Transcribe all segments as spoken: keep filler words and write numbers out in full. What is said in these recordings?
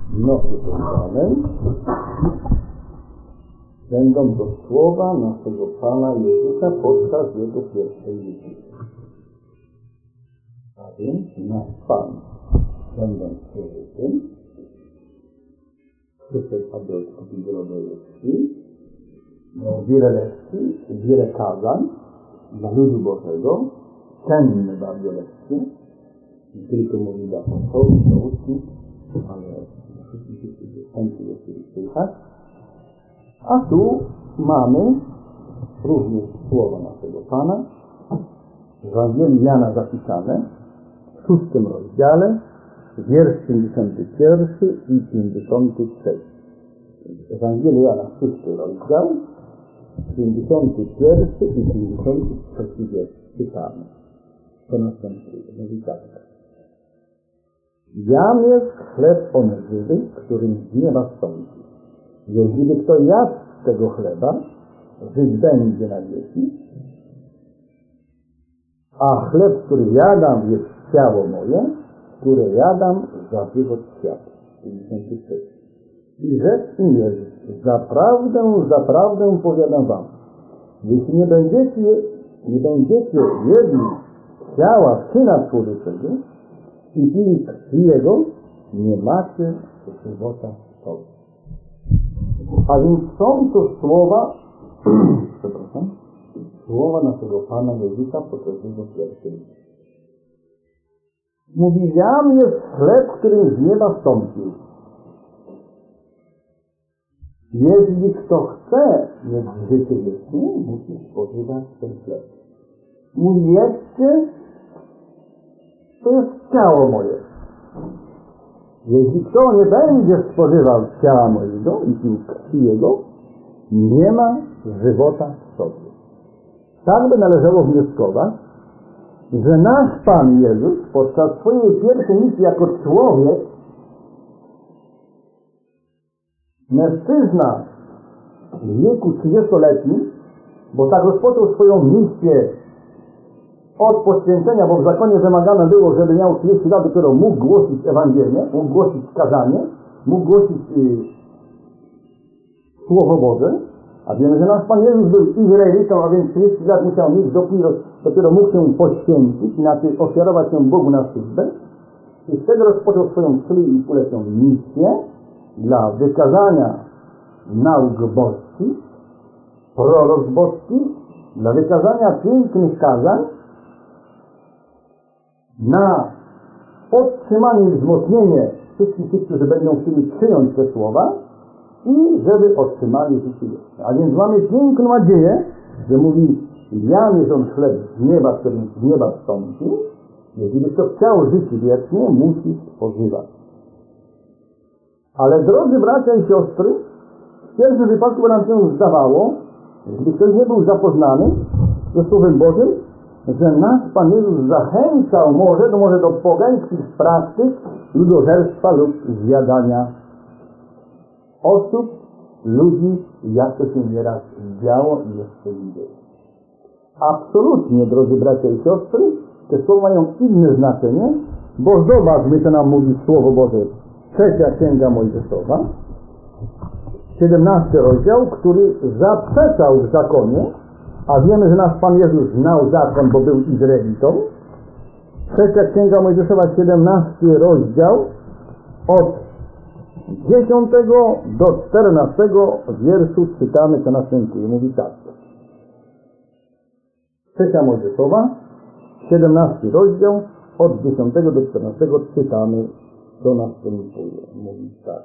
Nowym Testamentem będą to słowa naszego Pana Jezusa podczas Jego pierwszej wizyty. A więc nasz Pan, będąc człowiekiem, przyszedł, aby odkupić wiele lekcji, wiele lekcji, wiele kazań dla ludu Bożego, cenne bardzo lekcje, nie tylko mówi dla apostołów, dla uczniów, ale dla wszystkich chętnych do których słychać. A tu mamy również słowa naszego Pana w Ewangelii Jana zapisane w szóstym rozdziale, wiersz pięćdziesiąty pierwszy i pięćdziesiąty trzeci. Ewangelia Jana, szósty rozdział, pięćdziesiąty pierwszy i pięćdziesiąty trzeci wiersz czytamy. To następuje, mówi tak. Jam jest chleb żywy, którym z nieba stąpi. Jeżeli kto jadł z tego chleba, żyć będzie na wieki, a chleb, który jadam, jest ciało moje, które jadam za żywot świata. pięćdziesiąty trzeci. I rzecz im jest, zaprawdę, zaprawdę powiadam wam, jeśli nie będziecie, nie będziecie jedli ciała Syna Człowieczego i pili krwi Jego, nie macie żywota w sobie. A więc są to słowa, przepraszam, słowa naszego Pana Jezusa podczas Jego pierwszej wizyty. Mówi, jam jest chleb, którym z nieba stąpił. Jeśli kto chce mieć życie wieczne, musi spożywać ten chleb. Mówi, jedzcie, to jest ciało moje. Jeśli kto nie będzie spożywał ciała mojego i pił krwi Jego, nie ma żywota w sobie. Tak by należało wnioskować, że nasz Pan Jezus podczas swojej pierwszej misji jako człowiek, mężczyzna w wieku trzydziestoletnim, bo tak rozpoczął swoją misję od poświęcenia, bo w zakonie wymagane było, żeby miał trzydzieści lat, dopiero mógł głosić Ewangelię, mógł głosić kazanie, mógł głosić y, Słowo Boże, a wiemy, że nasz Pan Jezus był Izraelitą, a więc trzydzieści lat musiał mieć, dopiero, dopiero mógł się poświęcić, inaczej ofiarować się Bogu na służbę. I wtedy rozpoczął swoją trzy i półletnią misję dla wykazania nauk boskich, prorok boskich, dla wykazania pięknych kazań, na podtrzymanie i wzmocnienie wszystkich tych, którzy będą chcieli przyjąć te słowa i żeby otrzymali życie wieczne. A więc mamy piękną nadzieję, że mówi, jam jest on chleb z nieba, który z nieba stąpił. Jeżeli kto chciał życie wieczne, musi spożywać. Ale drodzy bracia i siostry, w pierwszym wypadku nam się zdawało, gdy ktoś nie był zapoznany ze Słowem Bożym, że nasz Pan Jezus zachęcał może, to może do pogańskich praktyk ludożerstwa lub zjadania osób, ludzi, jak to się nieraz działo i jeszcze nie dzieje. Absolutnie, drodzy bracia i siostry, te słowa mają inne znaczenie, bo zobaczmy, co nam mówi Słowo Boże. Trzecia Księga Mojżeszowa, siedemnasty rozdział, który zaprzeczał w zakonie, a wiemy, że nasz Pan Jezus znał zakon, bo był Izraelitą. Trzecia Księga Mojżeszowa, siedemnasty rozdział, od dziesiątego do czternastego wierszu czytamy, co następuje. Mówi tak. Trzecia Mojżeszowa, siedemnasty rozdział, od dziesiątego do czternastego czytamy, co następuje. Mówi tak.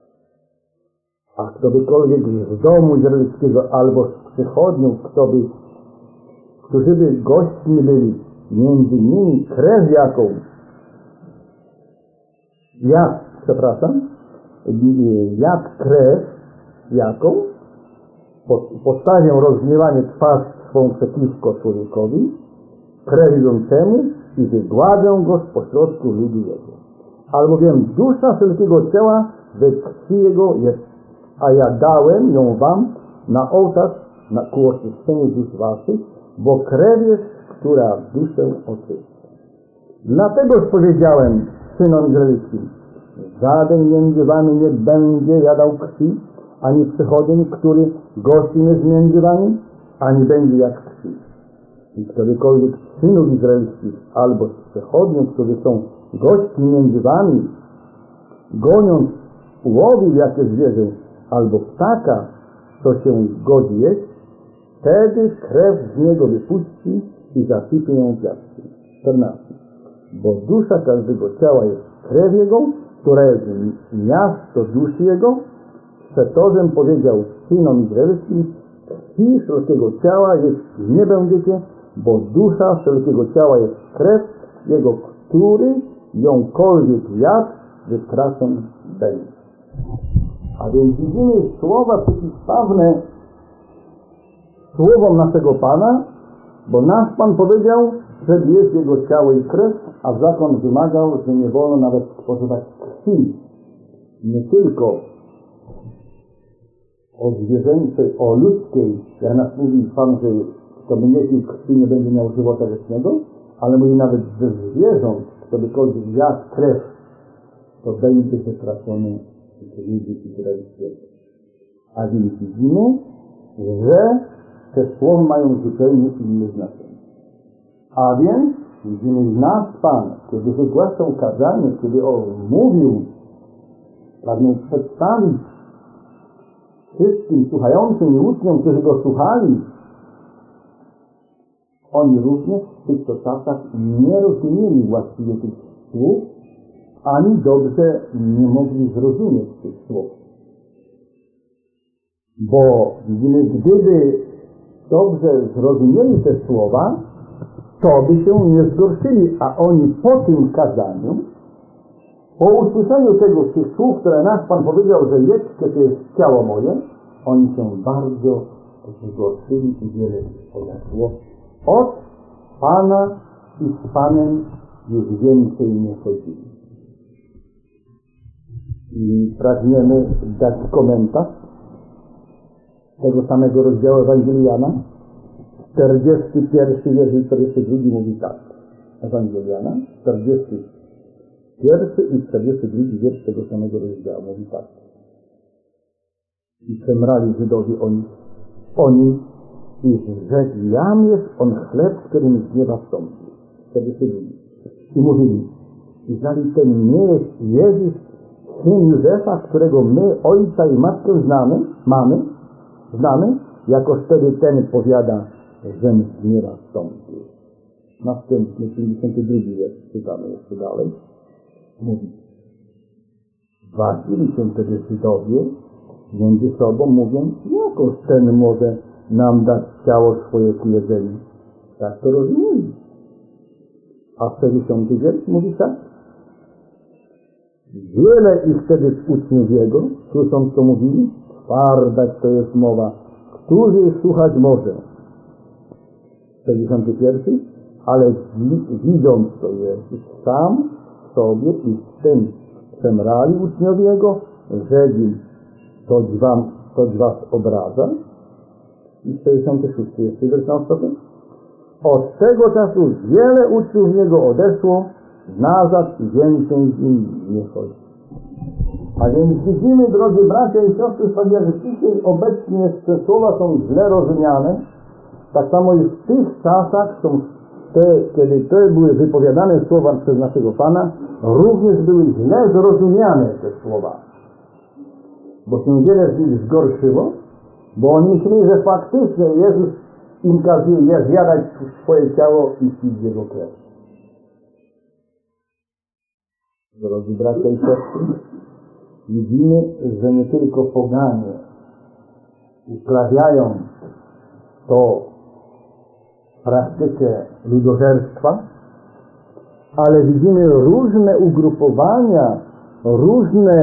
A kto bykolwiek z domu izraelskiego albo z przychodniów, kto by, którzy by gośćmi byli, między nimi krew jaką, jak, przepraszam, jak krew jaką, postawię rozgniewanie twarz swą przeciwko człowiekowi, krew idącemu i wygładzę go z pośrodku ludu jego. Albowiem dusza wszelkiego ciała we krwi jego jest, a ja dałem ją wam na ołtarz na ku oczyszczeniu dusz waszych, bo krew jest, która duszę oczyszcza. Dlatego powiedziałem synom izraelskim, żaden między wami nie będzie jadał krwi, ani przychodzeń, który gościm jest między wami, ani będzie jak krwi. I ktokolwiek z synów izraelskich albo z przechodniów, którzy są gośćmi między wami, goniąc, ułowił jakieś zwierzę albo ptaka, co się godzi jeść, wtedy krew z niego wypuści i zasypie ją piaskiem. czternaście. Bo dusza każdego ciała jest krew jego, która jest miasto duszy jego. Przetorzem powiedział synom izraelskim: krwi wszelkiego ciała jeść nie będziecie, bo dusza wszelkiego ciała jest krew jego, który jąkolwiek jadł, wytracony będzie. A więc widzimy słowa przeciwstawne słowom naszego Pana, bo nasz Pan powiedział, że jest jego ciało i krew, a zakon wymagał, że nie wolno nawet spożywać krwi. Nie tylko o zwierzęcej, o ludzkiej, jak nas mówi Pan, że kto by nie pił krwi, nie będzie miał żywota wiecznego, ale mówi nawet ze zwierząt, kto bykolwiek jadł krew, to będzie wytracony z ludzi izraelskiego. A więc widzimy, że te słowa mają zupełnie inne znaczenie. A więc widzimy nasz Pan, kiedy wygłaszał kazanie, kiedy on mówił, pragnął przedstawić wszystkim słuchającym i uczniom, którzy go słuchali, oni również w tych czasach nie rozumieli właściwie tych słów, ani dobrze nie mogli zrozumieć tych słów. Bo widzimy, gdyby dobrze zrozumieli te słowa, to by się nie zgorszyli, a oni po tym kazaniu, po usłyszeniu tego, tych słów, które nasz Pan powiedział, że jedzcie, to jest ciało moje, oni się bardzo zgorszyli i wiele podeszło. Od Pana i z Panem już więcej nie chodzili. I pragniemy dać komentarz tego samego rozdziału Ewangelii Jana. czterdziesty pierwszy wiersz i czterdziesty drugi mówi tak. Ewangelia Jana, czterdziesty pierwszy i czterdziesty drugi wiersz tego samego rozdziału mówi tak. I przemrali Żydowie oni, oni i rzekł, jam jest on chleb, którym z nieba wstąpił. czterdziesty drugi. I mówili, jeżeli ten nie jest Jezus, syn Józefa, którego my, ojca i matkę znamy, mamy, znamy, jako wtedy ten powiada, że z nieba wstąpił. Następny, pięćdziesiąty drugi wiersz, czytamy jeszcze dalej. Mówi, wahili się wtedy Żydowie między sobą, mówiąc, jakoż ten może nam dać ciało swoje ku jedzeniu. Tak to rozumieli. A czterdziesty wiersz mówi tak. Wiele ich wtedy z uczniów jego, słysząc co mówili, twarda to jest mowa, którzy słuchać może. czterdziesty pierwszy. Ale widząc to Jezus sam sobie i z tym przemrali uczniowie jego, rzekł, toć wam, toć was obraża. I czterdziesty szósty jeszcze wiersz na ostatek. Od tego czasu wiele uczniów jego odeszło nazad i więcej z nim nie chodzi. A więc widzimy, drodzy bracia i siostry, że dzisiaj obecnie te słowa są źle rozumiane. Tak samo i w tych czasach, są te, kiedy te były wypowiadane słowa przez naszego Pana, również były źle zrozumiane te słowa. Bo się wiele z nich zgorszyło, bo oni myśleli, że faktycznie Jezus im kazuje zjadać swoje ciało i pić jego krew. Drodzy bracia i siostry, widzimy, że nie tylko poganie uprawiają to praktykę ludożerstwa, ale widzimy różne ugrupowania, różne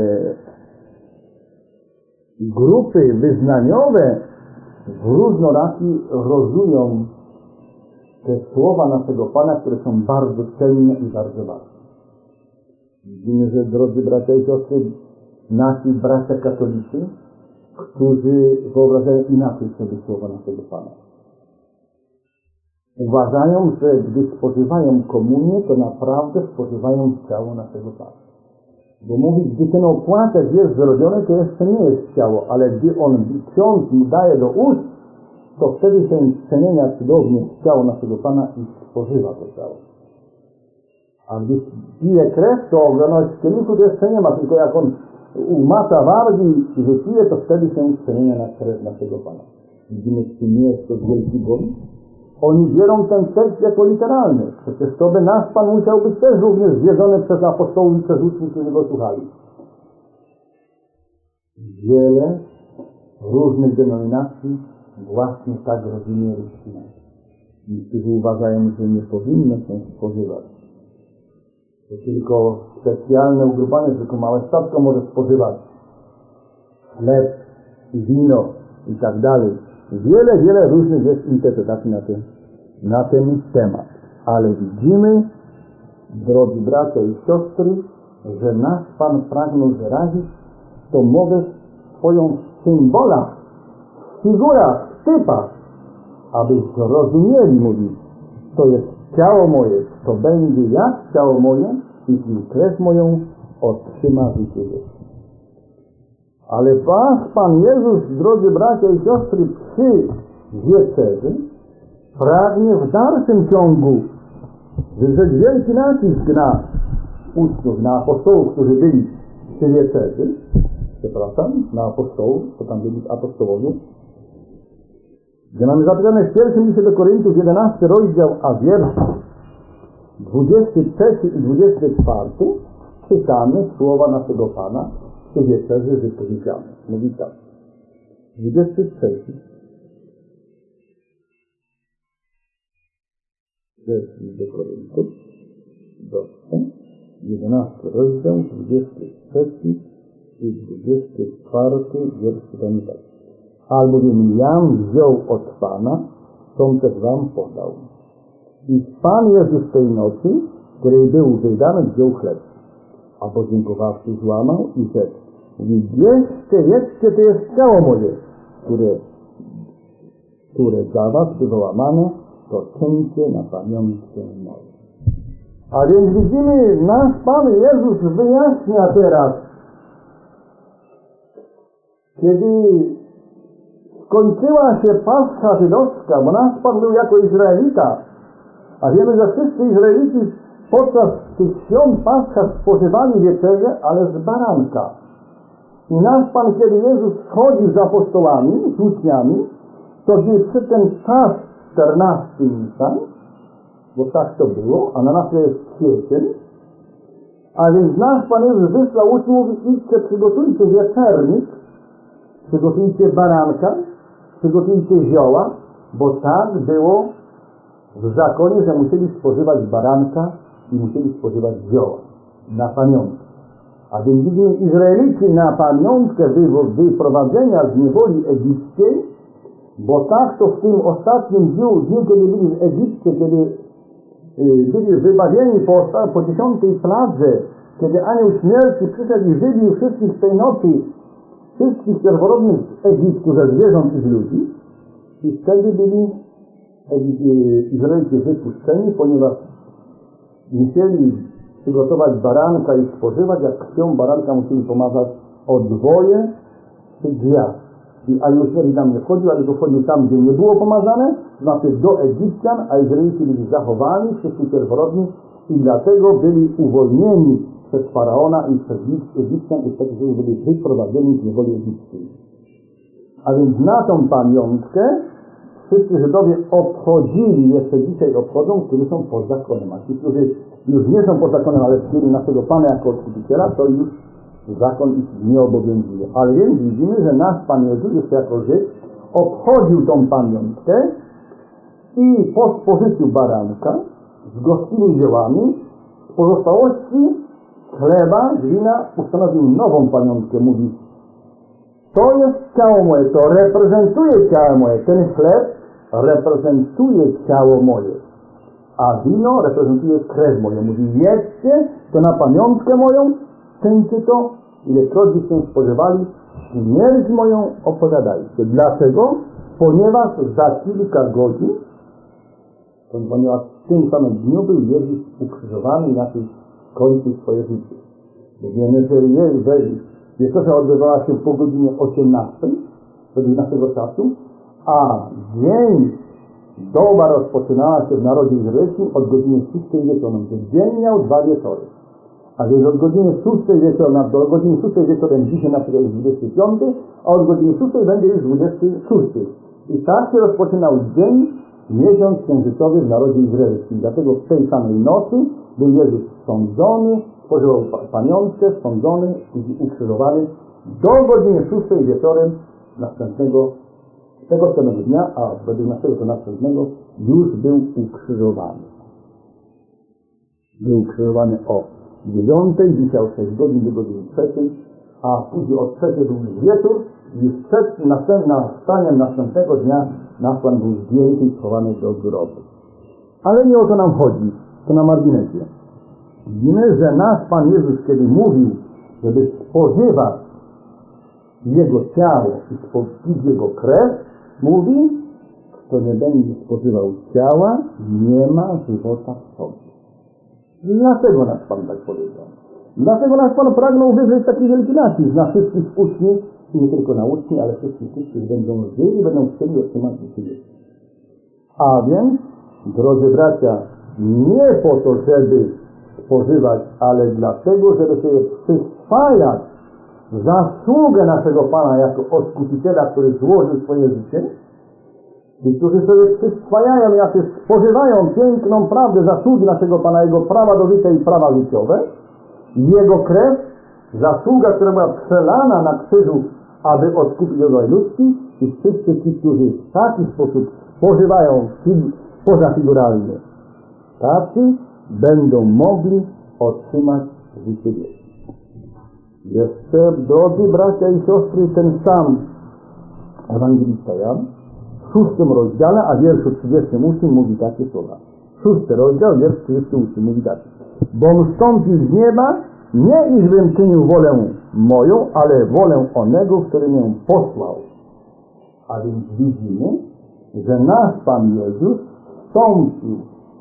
grupy wyznaniowe w różnoraki rozumieją te słowa naszego Pana, które są bardzo cenne i bardzo ważne. Widzimy, że drodzy bracia i siostry, nasi bracia katolicy, którzy wyobrażają inaczej sobie słowa naszego Pana. Uważają, że gdy spożywają komunię, to naprawdę spożywają ciało naszego Pana. Bo mówi, gdy ten opłatek jest zrobiony, to jeszcze nie jest ciało, ale gdy on, ksiądz mu daje do ust, to wtedy się przemienia cudownie w ciało naszego Pana i spożywa to ciało. A gdy pije krew, to ogromność w kielichu to jeszcze nie ma, tylko jak on umata wargi i wypije, to wtedy się przemienia na krew naszego Pana. Widzimy, czy nie jest to wielki błąd. Oni biorą ten tekst jako literalny. Przecież to by nasz Pan musiał być też również zjedzony przez apostołów i przez uczniów, którzy go słuchali. Wiele różnych denominacji właśnie tak rozumie Rusina. Niektórzy uważają, że nie powinno się spożywać. To tylko specjalne ugrupowanie, tylko małe statko może spożywać chleb i wino i tak dalej. Wiele, wiele różnych jest interpretacji na ten, na ten temat. Ale widzimy, drodzy bracia i siostry, że nasz Pan pragnął wyrazić tą mowę swoją w symbolach, w figurach, w typach, aby zrozumieli, mówi, to jest ciało moje, to będzie jak ciało moje i w krew moją otrzyma życie wieczne. Ale Pan, Pan Jezus, drodzy bracia i siostry, przy wieczerzy pragnie w dalszym ciągu wywrzeć wielki nacisk na uczniów, na apostołów, którzy byli przy wieczerzy, przepraszam, na apostołów, to tam byli apostołowie, gdzie mamy zapisane w pierwszym liście do Koryntiów, jedenasty rozdział, a wiersz dwudziesty trzeci i dwudziesty czwarty, czytamy słowa naszego Pana przy wieczerzy wypowiedziane. Mówi tak. dwudziesty trzeci. Trzeci do Koryntów. Dobrze. jedenasty rozdział, dwudziesty trzeci i dwudziesty czwarty wiersz czytamy tak. Albowiem jam wziął od Pana, tą też wam podał. I Pan Jezus tej nocy, której był wydany, wziął chleb, a podziękowawszy złamał i rzekł, mówi, bierzcie, jedzcie, to jest ciało moje, które, które dla was było łamane, to czyńcie na pamiątkę moją. A więc widzimy, nasz Pan Jezus wyjaśnia teraz, kiedy skończyła się Pascha żydowska, bo nasz Pan był jako Izraelita, a wiemy, że wszyscy Izraelici podczas tych świąt Pascha spożywali wieczerzę, ale z baranka. I nasz Pan, kiedy Jezus chodził z apostołami, z uczniami, to gdy przy ten czas czternasty Nisan, bo tak to było, a na nas jest kwiecień, a więc nasz Pan Jezus wysłał uczniów i idźcie, przygotujcie wieczernik, przygotujcie baranka, przygotujcie zioła, bo tak było w zakonie, że musieli spożywać baranka i musieli spożywać zioła na pamiątkę. A więc widzimy, Izraelici na pamiątkę wyprowadzenia z niewoli egipskiej, bo tak to w tym ostatnim dniu, dniu kiedy byli w Egipcie, kiedy y, byli wybawieni po, po dziesiątej pladze, kiedy anioł śmierci przyszedł i wybił wszystkich w tej nocy, wszystkich pierworodnych z Egiptu, ze zwierząt i z ludzi, i wtedy byli Izraelici wypuszczeni, ponieważ musieli przygotować baranka i spożywać, jak krwią baranka musieli pomazać odwoje przy drzwiach. I anioł śmierci tam nie wchodził, ale to wchodził tam, gdzie nie było pomazane, znaczy do Egipcjan, a Izraelici byli zachowani, wszyscy pierworodni, i dlatego byli uwolnieni przez Faraona i przez Egipcjan, i wtedy byli wyprowadzeni z niewoli egipskiej. A więc na tą pamiątkę wszyscy Żydowie obchodzili, jeszcze dzisiaj obchodzą, którzy są pod zakonem. A ci, którzy już nie są pod zakonem, ale przyjęli naszego Pana jako odkupiciela, to już zakon ich nie obowiązuje. Ale więc widzimy, że nasz Pan Jezus, jeszcze jako Żyd, obchodził tą pamiątkę i po spożyciu baranka z gostymi ziołami z pozostałości chleba, wina ustanowił nową pamiątkę. Mówi, to jest ciało moje, to reprezentuje ciało moje. Ten chleb reprezentuje ciało moje, a wino reprezentuje krew moją. Mówi, jedzcie to na pamiątkę moją, czyńcie to, ilekroć się spodziewali, śmierć moją opowiadajcie. Dlaczego? Ponieważ za kilka godzin, ponieważ w tym samym dniu był Jezus ukrzyżowany i na tym kończył swoje życie. Bo wiemy, że wieczerza odbywała się po godzinie osiemnastej, według naszego czasu, a dzień, doba rozpoczynała się w narodzie izraelskim od godziny szóstej wieczorem. Dzień miał dwa wieczory. A więc od godziny szóstej wieczorem do godziny szóstej wieczorem dzisiaj na przykład jest dwudziesty piąty, a od godziny szóstej będzie już dwudziesty szósty. I tak się rozpoczynał dzień, miesiąc księżycowy w narodzie izraelskim. Dlatego w tej samej nocy był Jezus sądzony, spożywał paniątkę, sądzony i ukrzyżowany do godziny szóstej wieczorem następnego, tego samego dnia, a według naszego to następnego już był ukrzyżowany. Był ukrzyżowany o dziewiątej, dzisiaj o sześć godzin do godziny trzeciej, a później od trzeciej był już wieczór i przed nastaniem następnego dnia nasłan był zdjęty i schowany do grobu. Ale nie o to nam chodzi, to na marginesie. Widzimy, że nasz Pan Jezus, kiedy mówił, żeby spożywać Jego ciało i pić Jego krew, mówi, kto nie będzie spożywał ciała, nie ma żywota w sobie. Dlaczego nasz Pan tak powiedział? Dlatego nasz Pan pragnął wywrzeć taki wielki nacisk na wszystkich uczniów, i nie tylko na uczniów, ale wszystkich tych, którzy będą żyli i będą chcieli otrzymać życie wieczne. A więc, drodzy bracia, nie po to, żeby spożywać, ale dlatego, żeby sobie przyswajać zasługę naszego Pana jako Odkupiciela, który złożył swoje życie, i którzy sobie przyswajają, jakie spożywają piękną prawdę zasługi naszego Pana, Jego prawa do życia i prawa życiowe, Jego krew, zasługa, która była przelana na krzyżu, aby odkupić rodzaj ludzki, i wszyscy ci, którzy w taki sposób spożywają pozafiguralnie, tacy będą mogli otrzymać życie wieczne. Jeszcze, drodzy bracia i siostry, ten sam ewangelista Jan w szóstym rozdziale, a wierszu trzydziestym ósmym mówi takie słowa. Szósty rozdział, wiersz trzydziesty ósmy mówi tak. Bom wstąpił z nieba, nie iżbym czynił wolę moją, ale wolę onego, który mnie posłał. A więc widzimy, że nasz Pan Jezus wstąpił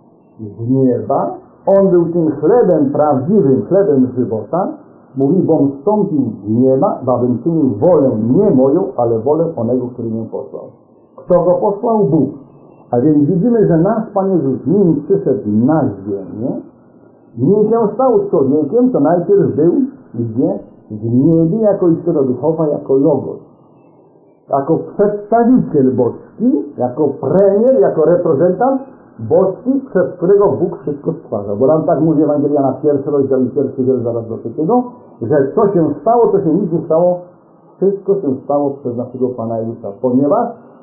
z nieba, On był tym chlebem prawdziwym, chlebem żywota. Mówi, bom wstąpił z nieba, abym czynił wolę nie moją, ale wolę onego, który mnie posłał. Kto go posłał? Bóg. A więc widzimy, że nasz Pan Jezus, nim przyszedł na ziemię, nim się stał człowiekiem, to najpierw był gdzie? W niebie jako istota duchowa, jako Logos. Jako przedstawiciel boski, jako premier, jako reprezentant boski, przez którego Bóg wszystko stwarzał. Bo nam tak mówi Ewangelia na pierwszy rozdział i pierwszy wiersz zaraz do trzeciego, że co się stało, to się nic nie stało. Wszystko się stało przez naszego Pana Jezusa, ponieważ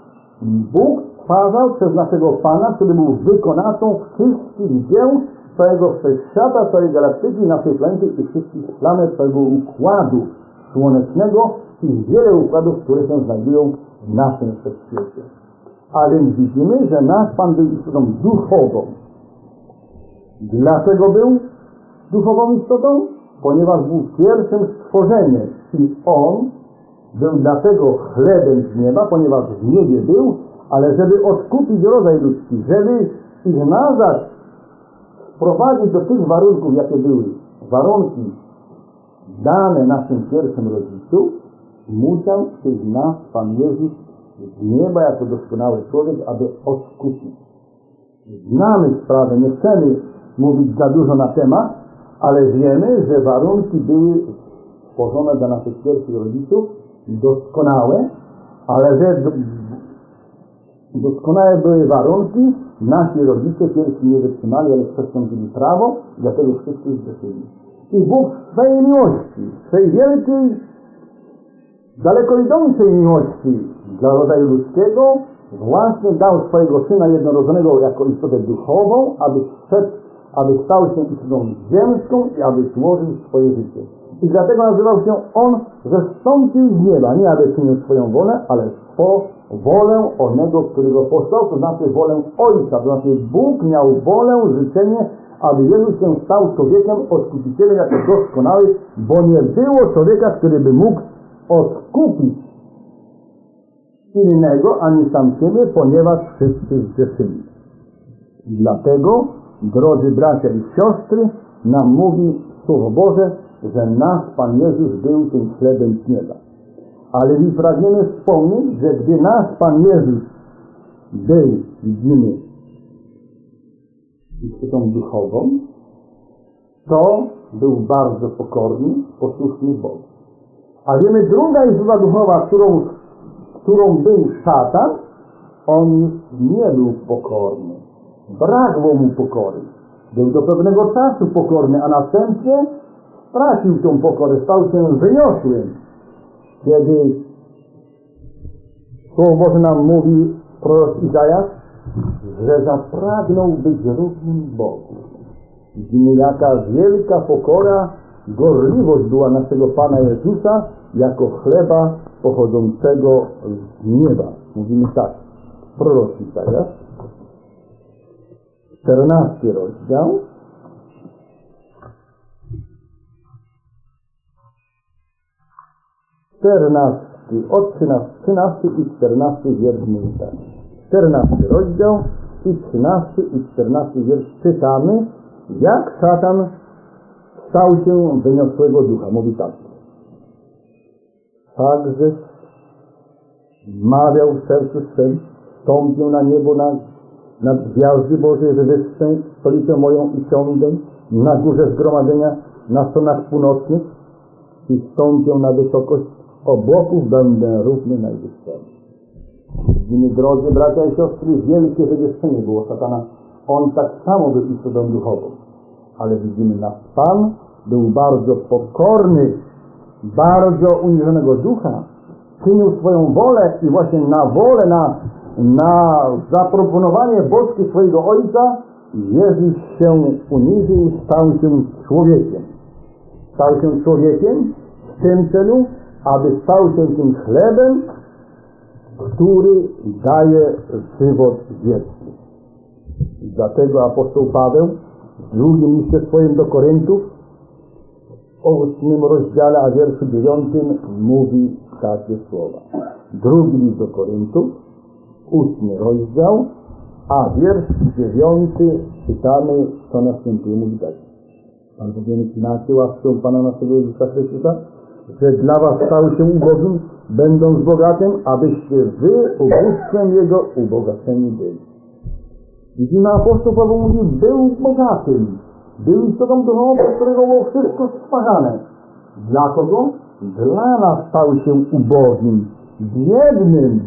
Bóg stwarzał przez naszego Pana, który był wykonawcą wszystkich dzieł całego wszechświata, całej galaktyki, naszej planety i wszystkich planet całego układu słonecznego i wiele układów, które się znajdują w naszym wszechświecie. A więc widzimy, że nasz Pan był istotą duchową. Dlaczego był duchową istotą? Ponieważ był pierwszym stworzeniem i On był dlatego chlebem z nieba, ponieważ w niebie był, ale żeby odkupić rodzaj ludzki, żeby ich nazwać, wprowadzić do tych warunków, jakie były warunki dane naszym pierwszym rodzicom, musiał przyjść nasz Pan Jezus z nieba jako doskonały człowiek, aby odkupić. Znamy sprawę, nie chcemy mówić za dużo na temat, ale wiemy, że warunki były stworzone dla naszych pierwszych rodziców, doskonałe, ale że doskonałe były warunki, nasi rodzice pierwsi nie wytrzymali, ale przestąpili prawo, dlatego wszyscy zgrzeszyli. I Bóg w swej miłości, w swej wielkiej, daleko idącej miłości dla rodzaju ludzkiego właśnie dał swojego Syna jednorodzonego jako istotę duchową, aby wszedł, aby stał się istotą ziemską i aby złożył swoje życie. I dlatego nazywał się On, że zstąpił z nieba, nie aby czynił swoją wolę, ale swo wolę onego, którego posłał, to znaczy wolę Ojca, to znaczy Bóg miał wolę, życzenie, aby Jezus się stał człowiekiem, odkupicielem jako doskonały, bo nie było człowieka, który by mógł odkupić innego, ani sam siebie, ponieważ wszyscy zgrzeszyli. Dlatego, drodzy bracia i siostry, nam mówi Słowo Boże, że nasz Pan Jezus był tym chlebem z nieba. Ale my pragniemy wspomnieć, że gdy nasz Pan Jezus był, widzimy, istotą duchową, to był bardzo pokorny, posłuszny Bogu. A wiemy, druga istota duchowa, którą, którą był szatan, on już nie był pokorny. Brakło mu pokory. Był do pewnego czasu pokorny, a następnie stracił tą pokorę, stał się wyniosłym. Kiedy Słowo Boże nam mówi, prorok Izajasz, że zapragnął być równym Bogu. Widzimy, jaka wielka pokora, gorliwość była naszego Pana Jezusa jako chleba pochodzącego z nieba. Mówimy tak, prorok Izajasz, czternasty rozdział, czternasty, od trzynasty i czternasty wiersz mówi tak. czternasty rozdział i trzynasty i czternasty wiersz czytamy, jak szatan stał się wyniosłego ducha. Mówi tak. Także mawiał w sercu swym, wstąpił na niebo, na, nad gwiazdy Boże, że wyższą stolicę moją i siądę na górze zgromadzenia, na stronach północnych i wstąpię na wysokość obłoków, będę równy najwyższemu. Widzimy, drodzy bracia i siostry, wielkie wywyższenie było szatana. On tak samo był istotą duchową. Ale widzimy, nasz Pan był bardzo pokorny, bardzo uniżonego ducha. Czynił swoją wolę i właśnie na wolę, na, na zaproponowanie boskie swojego Ojca Jezus się uniżył, stał się człowiekiem. Stał się człowiekiem w tym celu, aby stał się tym chlebem, który daje żywot wieczny. I dlatego apostoł Paweł w drugim liście swoim do Koryntów w ósmym rozdziale, a wierszu dziewiątym mówi takie słowa. Drugi list do Koryntów, ósmy rozdział, a wiersz dziewiąty czytamy, co następuje. Mówi tak. Pan powinien inaczej łaską Pana naszego Jezusa Chrystusa, że dla was stał się ubogim, będąc bogatym, abyście wy ubóstwem Jego ubogaceni byli. Widzimy, apostoł Paweł mówi, był bogatym, był istotą duchową, przez którego było wszystko stwarzane. Dla kogo? Dla nas stał się ubogim, biednym,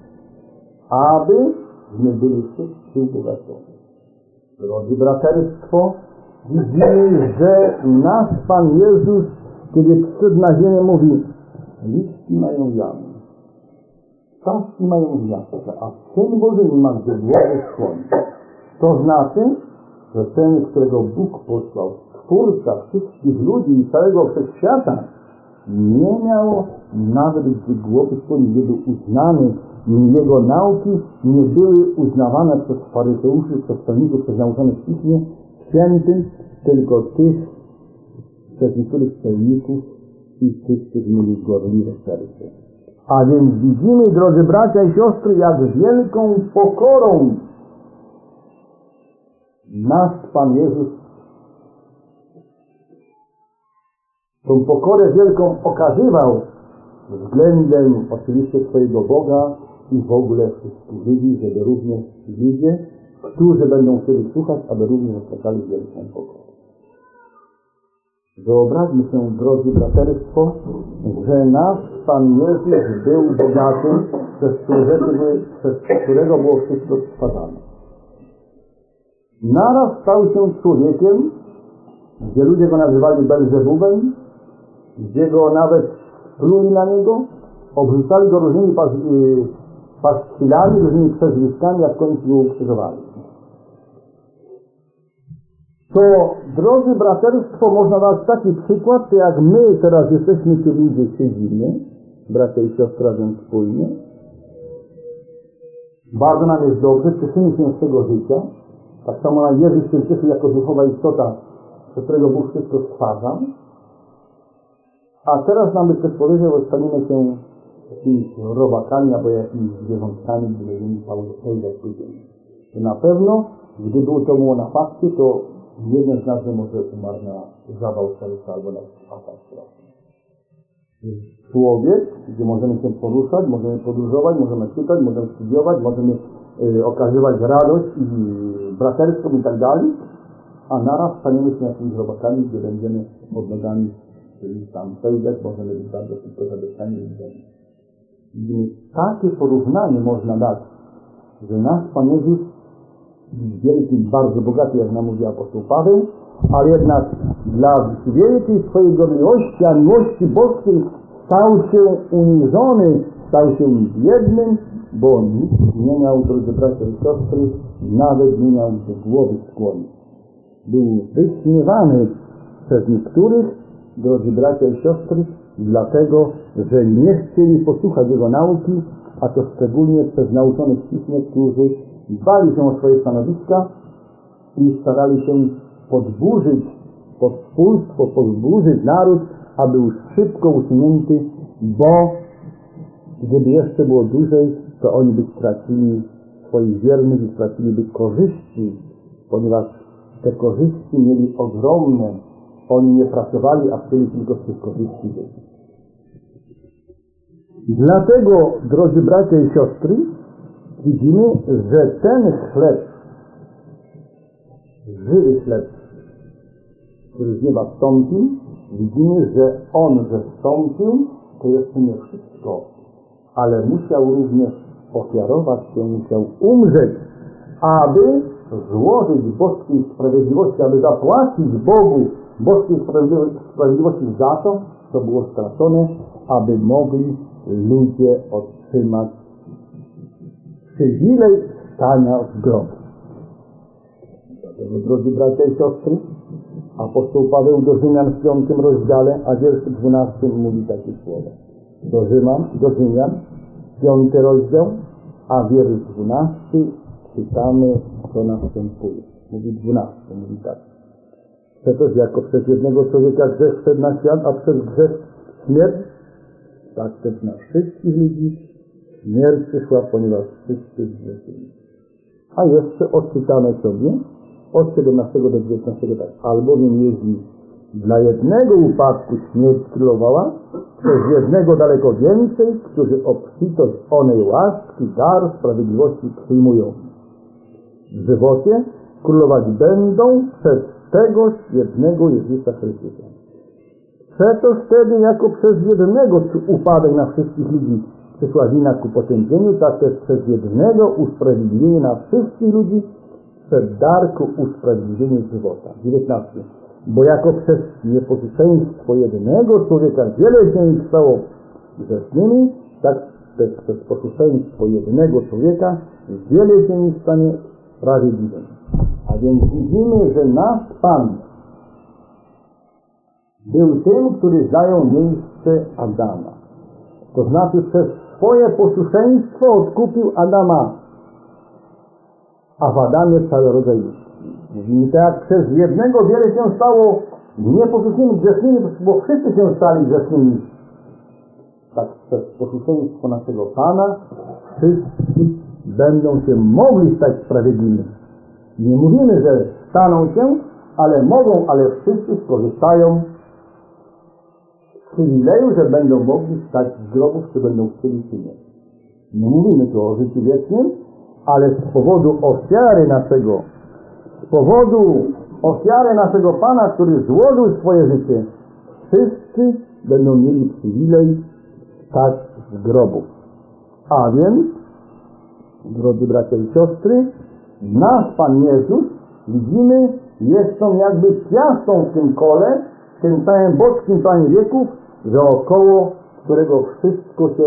aby nie byli wszyscy ubogaceni. Drodzy braterstwo, widzimy, że nasz Pan Jezus, kiedy przyszedł na ziemię, mówi, liści mają jamy, ptaszki mają gniazdka, a Syn Boży nie ma gdzie głowy skłonić. To znaczy, że ten, którego Bóg posłał, Stwórca wszystkich ludzi i całego wszechświata, nie miał nawet gdzie głowy skłonić, nie był uznany, jego nauki nie były uznawane przez faryzeuszy, przez celników, przez nauczonych w Piśmie Świętym, tylko tych, przez niektórych celników i tych, którzy mieli gorliwe serce. A więc widzimy, drodzy bracia i siostry, jak wielką pokorą nasz Pan Jezus tą pokorę wielką okazywał względem oczywiście swojego Boga i w ogóle wszystkich ludzi, żeby również ludzie, którzy będą chcieli słuchać, aby również okazali wielką pokorę. Wyobraźmy się, drodzy braterstwo, że nasz Pan Jezus był bogatym, przez, przez którego było wszystko stwarzane. Naraz stał się człowiekiem, gdzie ludzie go nazywali Belzebubem, gdzie go nawet pluli na niego, obrzucali go różnymi paszkwilami, różnymi przezwiskami, a w końcu go ukrzyżowali. To, drodzy braterstwo, można dać taki przykład, jak my teraz jesteśmy tu ludzie siedzimy, bracia i siostry razem wspólnie. Bardzo nam jest dobrze, cieszymy się z tego życia. Tak samo Jezus się cieszy jako duchowa istota, przez którego Bóg wszystko stwarza. A teraz nam by ktoś powiedział, że stanimy się jakimiś robakami albo jakimiś zwierzątkami, gdy będziemy Paweł jak pójdziemy. Na pewno, gdy było to było na fakcie, to Jeden z nas może umarł na zawał serca albo na atak straszny. Człowiek, gdzie możemy się poruszać, możemy podróżować, możemy czytać, możemy studiować, możemy y, okazywać radość i braterstwo i tak dalej, a naraz staniemy się jakimiś robakami, gdzie będziemy pod nogami czyli tam pełzać, możemy być bardzo szybko zawieszani i tak. Widzimy, takie porównanie można dać, że nasz Pan Jezus wielki, bardzo bogaty, jak nam mówi apostoł Paweł, ale jednak dla wielkiej swojej gorliwości, a miłości boskiej stał się uniżony, stał się biednym, bo nic nie miał, drodzy bracia i siostry, nawet nie miał do głowy skłonić. Był wyśmiewany przez niektórych, drodzy bracia i siostry, dlatego, że nie chcieli posłuchać jego nauki, a to szczególnie przez nauczonych w Piśmie, którzy dbali się o swoje stanowiska i starali się podburzyć pospólstwo, podburzyć naród, aby był szybko usunięty, bo gdyby jeszcze było dłużej, to oni by stracili swoich wiernych i straciliby korzyści, ponieważ te korzyści mieli ogromne. Oni nie pracowali, a chcieli tylko z tych korzyści żyć. Dlatego, drodzy bracia i siostry, widzimy, że ten chleb, żywy chleb, który z nieba wstąpił, widzimy, że on zestąpił, to jeszcze nie wszystko, ale musiał również ofiarować się, musiał umrzeć, aby złożyć boskiej sprawiedliwości, aby zapłacić Bogu boskiej sprawiedliwości za to, co było stracone, aby mogli ludzie otrzymać przywilej stania w grobie. Dlatego, drodzy bracia i siostry, apostoł Paweł do Rzymian w piątym rozdziale, a wierszu dwunastym mówi takie słowa. Do Rzymian, do Rzymian, piąty rozdział, a wiersz dwunasty czytamy, co następuje. Mówi dwunasty, mówi tak. Przecież jako przez jednego człowieka grzech wszedł na świat, a przez grzech śmierć, tak też na wszystkich ludzi śmierć przyszła, ponieważ wszyscy zgrzeszyli. A jeszcze odczytamy sobie od siedemnastego do dziewiętnastego tak. Albowiem jeśli dla jednego upadku śmierć królowała, przez jednego daleko więcej, którzy obfitość onej łaski, dar sprawiedliwości przyjmują. W żywocie królować będą przez tegoż jednego Jezusa Chrystusa. Przeto wtedy jako przez jednego upadek na wszystkich ludzi przyszła wina ku potępieniu, tak też przez jednego usprawiedliwienie na wszystkich ludzi przed dar ku usprawiedliwieniu żywota. dziewiętnasty. Bo jako przez nieposłuszeństwo jednego człowieka wiele się ich stało grzesznymi, tak też przez posłuszeństwo jednego człowieka wiele się ich stanie sprawiedliwymi. A więc widzimy, że nasz Pan był tym, który zajął miejsce Adama. To znaczy przez swoje posłuszeństwo odkupił Adama, a w Adamie cały rodzaj ludzki. Mówimy tak, jak przez jednego wiele się stało nieposłusznymi, grzesznymi, bo wszyscy się stali grzesznymi. Tak przez posłuszeństwo naszego Pana wszyscy będą się mogli stać sprawiedliwymi. Nie mówimy, że staną się, ale mogą, ale wszyscy skorzystają z przywileju, że będą mogli stać z grobów, czy będą chcieli, czy nie. Nie mówimy tu o życiu wiecznym, ale z powodu ofiary naszego, z powodu ofiary naszego Pana, który złożył swoje życie, wszyscy będą mieli przywilej stać z grobów. A więc, drodzy bracia i siostry, nasz Pan Jezus, widzimy, jest tą jakby piastą w tym kole, w tym całym boskim planie wieków, dookoło którego wszystko się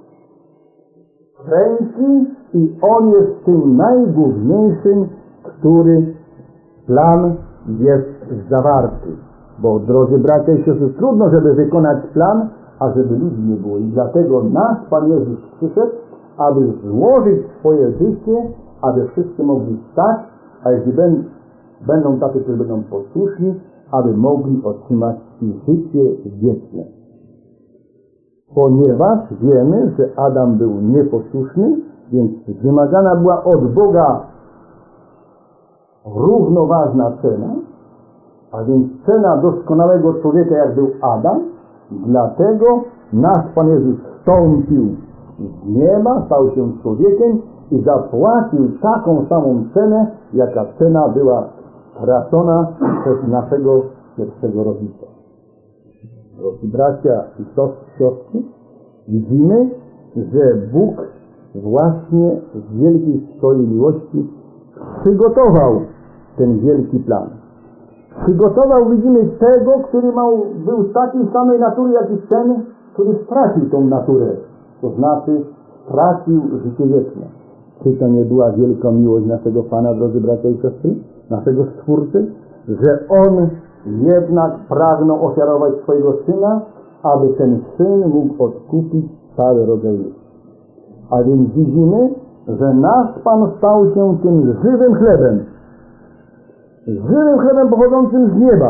kręci i On jest tym najgłówniejszym, który plan jest zawarty. Bo, drodzy bracia i siostry, trudno, żeby wykonać plan, a żeby ludzi nie było. I dlatego nasz Pan Jezus przyszedł, aby złożyć swoje życie, aby wszyscy mogli stać, a jeśli będą tacy, którzy będą posłuszni, aby mogli otrzymać życie wieczne. Ponieważ wiemy, że Adam był nieposłuszny, więc wymagana była od Boga równoważna cena, A więc cena doskonałego człowieka, jak był Adam, dlatego nasz Pan Jezus wstąpił z nieba, stał się człowiekiem i zapłacił taką samą cenę, jaka cena była stracona przez naszego pierwszego rodzica. Drodzy bracia i siostry, widzimy, że Bóg właśnie z wielkiej swojej miłości przygotował ten wielki plan. Przygotował, widzimy, tego, który miał, był takiej samej natury, jak i ten, który stracił tą naturę. To znaczy, stracił życie wieczne. Czy to nie była wielka miłość naszego Pana, drodzy bracia i siostry, naszego Stwórcy, że On jednak pragnął ofiarować swojego Syna, aby ten Syn mógł odkupić cały rodzaj ludzi. A więc widzimy, że nasz Pan stał się tym żywym chlebem, żywym chlebem pochodzącym z nieba,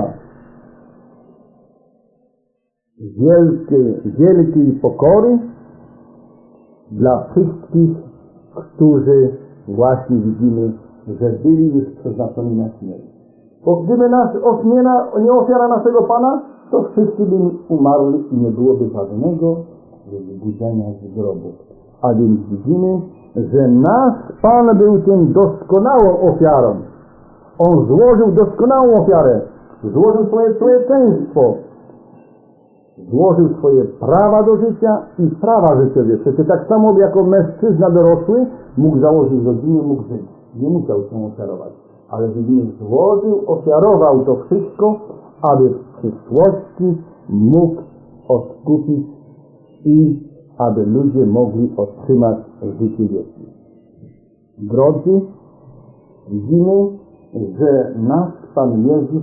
wielkiej, wielkiej pokory dla wszystkich, którzy właśnie widzimy, że byli już przeznaczeni na śmierć. Bo gdyby nas ośmiena, nie ofiara naszego Pana, to wszyscy by umarli i nie byłoby żadnego wybudzenia z grobu. A więc widzimy, że nasz Pan był tym doskonałą ofiarą. On złożył doskonałą ofiarę, złożył swoje człowieczeństwo, złożył swoje prawa do życia i prawa życiowe. Przecież tak samo jako mężczyzna dorosły mógł założyć rodzinę, mógł żyć. Nie musiał się ofiarować. Ale widzimy, złożył, ofiarował to wszystko, aby w przyszłości mógł odkupić i aby ludzie mogli otrzymać życie wieczne. Drodzy, widzimy, że nasz Pan Jezus,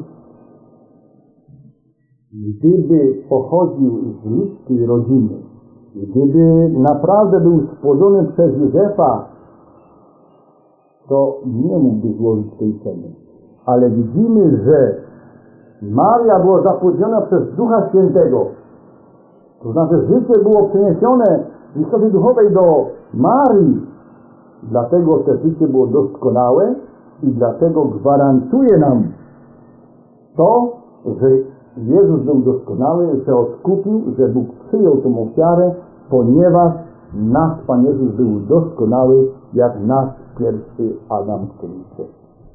gdyby pochodził z ludzkiej rodziny, gdyby naprawdę był spłodzony przez Józefa, to nie mógłby złożyć tej ceny. Ale widzimy, że Maria była zapłodzona przez Ducha Świętego. To znaczy, życie było przeniesione z istoty duchowej do Marii. Dlatego to życie było doskonałe i dlatego gwarantuje nam to, że Jezus był doskonały, że odkupił, że Bóg przyjął tę ofiarę, ponieważ nasz Pan Jezus był doskonały, jak nasz pierwszy Adam, który wszedł.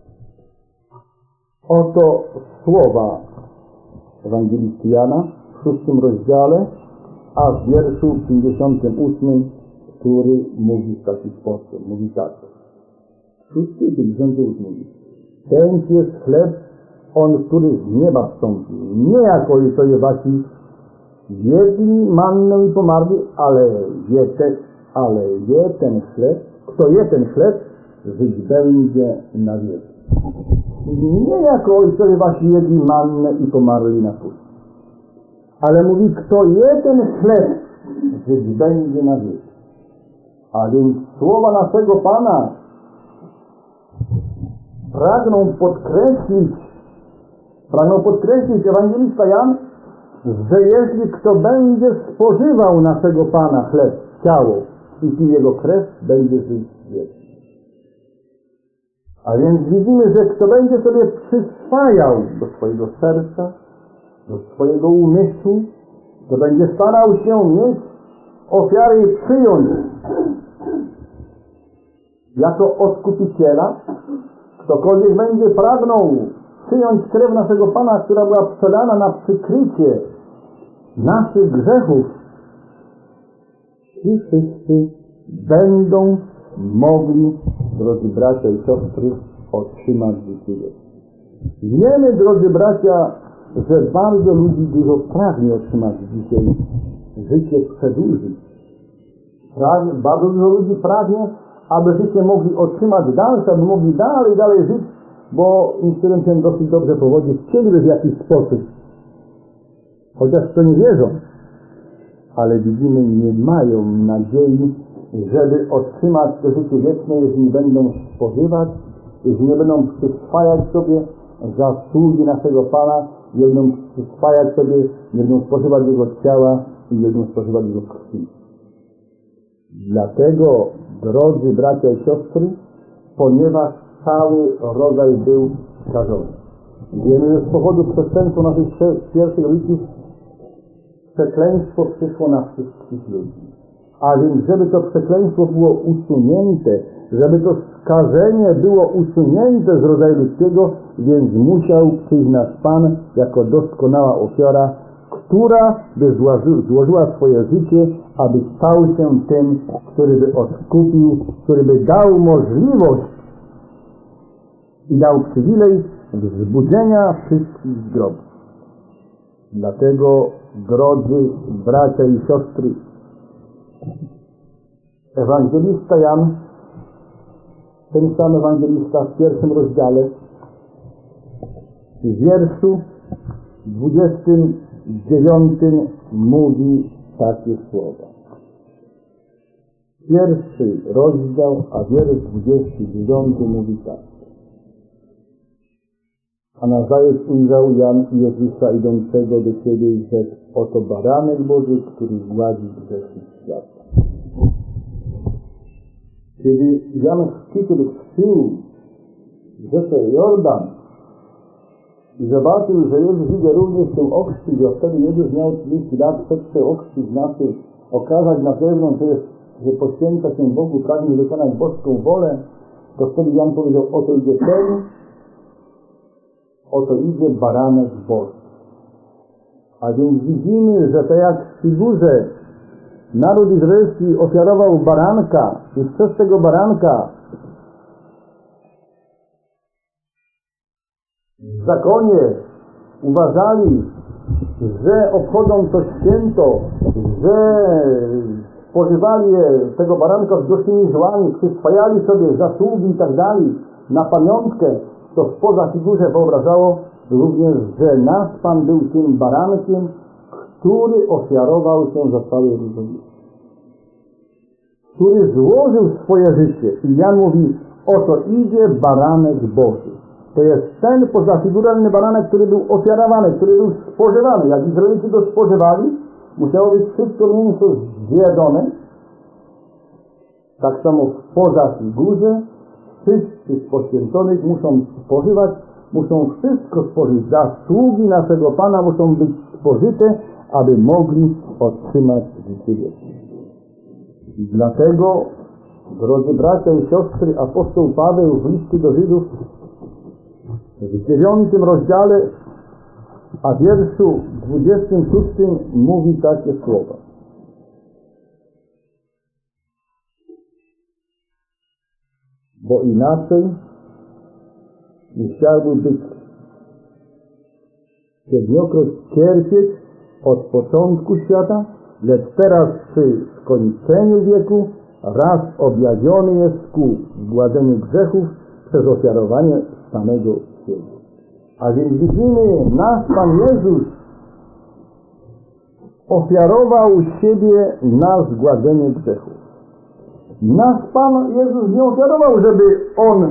Oto słowa Ewangelisty Jana w szóstym rozdziale, a w wierszu pięćdziesiątym ósmym, który mówi w taki sposób, mówi tak. szósty i pięćdziesiąty ósmy mówi: ten jest chleb, on, który z nieba wstąpił, nie jako ojcowie wasi jedli mannę i pomarli, ale je, te, ale je ten chleb, kto je ten chleb, żyć będzie na wieki. Nie jako ojcowie wasi jedli mannę i pomarli na pustyni, ale mówi, kto je ten chleb, żyć będzie na wieki. A więc słowa naszego Pana pragną podkreślić, pragną podkreślić ewangelista Jan, że jeśli kto będzie spożywał naszego Pana chleb, ciało i pił Jego krew, będzie żyć wiecznie. A więc widzimy, że kto będzie sobie przyswajał do swojego serca, do swojego umysłu, kto będzie starał się mieć ofiary i przyjąć jako odkupiciela, ktokolwiek będzie pragnął przyjąć krew naszego Pana, która była przelana na przykrycie naszych grzechów, ci wszyscy będą mogli, drodzy bracia i siostry, otrzymać życie wieczne. Wiemy, drodzy bracia, że bardzo ludzi dużo pragnie otrzymać dzisiaj życie przedłużyć. Pragnie, bardzo dużo ludzi pragnie, aby życie mogli otrzymać dalsze, aby mogli dalej, dalej żyć, bo niektórym się dosyć dobrze powodzi, chcieliby w jakiś sposób. Chociaż w to nie wierzą, ale widzimy, nie mają nadziei, żeby otrzymać to życie wieczne, jeśli nie będą spożywać, jeśli nie będą przyswajać sobie zasługi naszego Pana, nie będą przyswajać sobie, nie będą spożywać Jego ciała i nie będą spożywać Jego krwi. Dlatego, drodzy bracia i siostry, ponieważ cały rodzaj był skażony. Wiemy, że z powodu przestępstwa naszych pierwszych rodziców przekleństwo przyszło na wszystkich ludzi. A więc, żeby to przekleństwo było usunięte, żeby to skażenie było usunięte z rodzaju ludzkiego, więc musiał przyjść nasz Pan jako doskonała ofiara, która by złożyła swoje życie, aby stał się tym, który by odkupił, który by dał możliwość i dał przywilej wzbudzenia wszystkich z grobu. Dlatego, drodzy bracia i siostry, ewangelista Jan, ten sam ewangelista w pierwszym rozdziale, w wierszu dwudziestym dziewiątym mówi takie słowa. Pierwszy rozdział, a wiersz dwudziesty dziewiąty mówi tak. A nazajutrz ujrzał Jan Jezusa idącego do siebie i rzekł: oto baranek Boży, który zgładzi grzechy świata. Kiedy Jan Chrzciciel chrzcił rzekę Jordan i zobaczył, że Jezus idzie również się ochrzcić, a wtedy Jezus miał trzydzieści lat, przed się ochrzcić, znaczy okazać na zewnątrz, że, że poświęca się Bogu, pragnie wykonać boską wolę, to wtedy Jan powiedział: oto idzie ten, oto idzie baranek Boży. A więc widzimy, że tak jak w figurze naród izraelski ofiarował baranka i przez tego baranka w zakonie uważali, że obchodzą to święto, że spożywali tego baranka z gościnymi złami, przyswajali sobie zasługi i tak dalej na pamiątkę, to w poza figurze wyobrażało również, że nasz Pan był tym barankiem, który ofiarował się za cały ród, który złożył swoje życie. I Jan mówi: oto idzie baranek Boży. To jest ten pozafiguralny baranek, który był ofiarowany, który był spożywany. Jak Izraelici go spożywali, musiało być wszystko mięso zjedzone. Tak samo w pozafigurze wszyscy z poświęconych muszą spożywać, muszą wszystko spożyć. Zasługi naszego Pana muszą być spożyte, aby mogli otrzymać życie wieczne. I dlatego, drodzy bracia i siostry, apostoł Paweł w liście do Żydów w dziewiątym rozdziale, a wierszu dwudziestym szóstym mówi takie słowa. Bo inaczej nie chciałby być siedmiokroć cierpieć od początku świata, lecz teraz przy skończeniu wieku raz objawiony jest ku zgładzeniu grzechów przez ofiarowanie samego siebie. A więc widzimy, nasz Pan Jezus ofiarował siebie na zgładzenie grzechów. Nasz Pan Jezus nie ofiarował, żeby On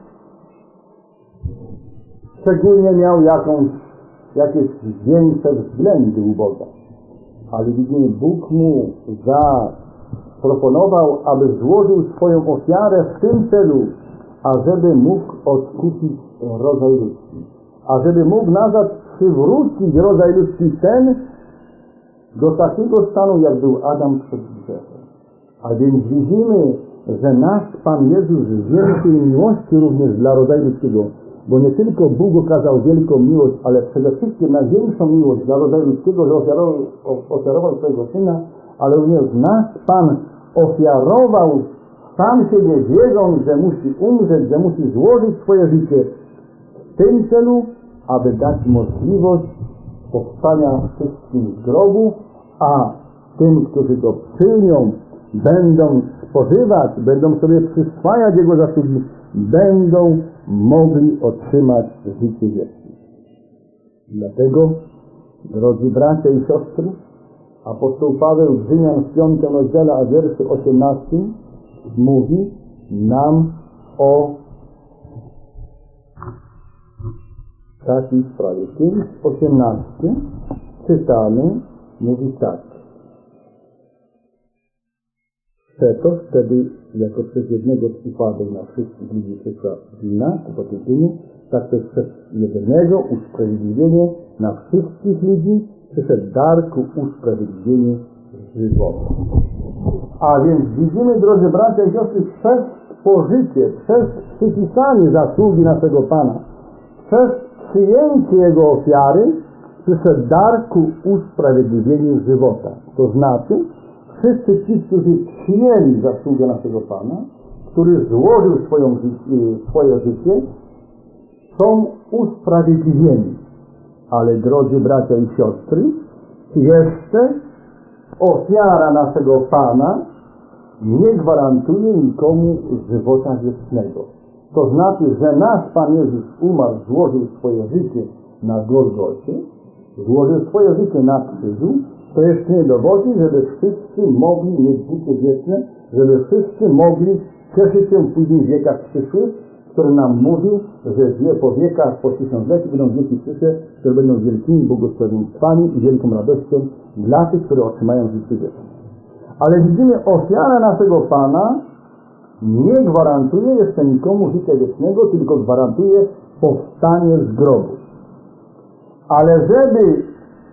szczególnie miał jakąś, jakieś większe względy u Boga. Ale widzimy, Bóg mu zaproponował, aby złożył swoją ofiarę w tym celu, ażeby mógł odkupić rodzaj ludzki. Ażeby mógł nazad przywrócić rodzaj ludzki ten do takiego stanu, jak był Adam przed grzechem. A więc widzimy, że nasz Pan Jezus z wielkiej miłości również dla rodzaju ludzkiego, bo nie tylko Bóg okazał wielką miłość, ale przede wszystkim największą miłość dla rodzaju ludzkiego, że ofiarował, ofiarował swojego Syna, ale również nasz Pan ofiarował sam siebie, wiedząc, że musi umrzeć, że musi złożyć swoje życie w tym celu, aby dać możliwość powstania wszystkim z grobu, a tym, którzy go przyjmą, będą spożywać, będą sobie przyswajać jego zasługi, będą mogli otrzymać życie wieczne. Dlatego, drodzy bracia i siostry, apostoł Paweł w Rzymian w piątym rozdziale, a wierszu osiemnastym mówi nam o takiej sprawie. Pięć osiemnaście czytamy, mówi tak. Przeto wtedy, jako przez jednego przypadek na wszystkich ludzi przyszła wina, to po tym czynie, tak też przez jednego usprawiedliwienie na wszystkich ludzi przyszedł dar ku usprawiedliwieniu żywota. A więc widzimy, drodzy bracia i siostry, przez spożycie, przez przypisanie zasługi naszego Pana, przez przyjęcie Jego ofiary przyszedł dar ku usprawiedliwieniu żywota. To znaczy, wszyscy ci, którzy przyjęli zasługę naszego Pana, który złożył swoją, swoje życie, są usprawiedliwieni. Ale drodzy bracia i siostry, jeszcze ofiara naszego Pana nie gwarantuje nikomu żywota wiecznego. To znaczy, że nasz Pan Jezus umarł, złożył swoje życie na Golgocie, złożył swoje życie na krzyżu, to jeszcze nie dowodzi, żeby wszyscy mogli mieć życie wieczne, żeby wszyscy mogli cieszyć się w późnych wiekach przyszłych, który nam mówił, że wie po wiekach, po tysiącleciu będą wieki przyszłe, które będą wielkimi błogosławieństwami i wielką radością dla tych, które otrzymają życie wieczne. Ale widzimy, ofiara naszego Pana nie gwarantuje jeszcze nikomu życia wiecznego, tylko gwarantuje powstanie z grobu. Ale żeby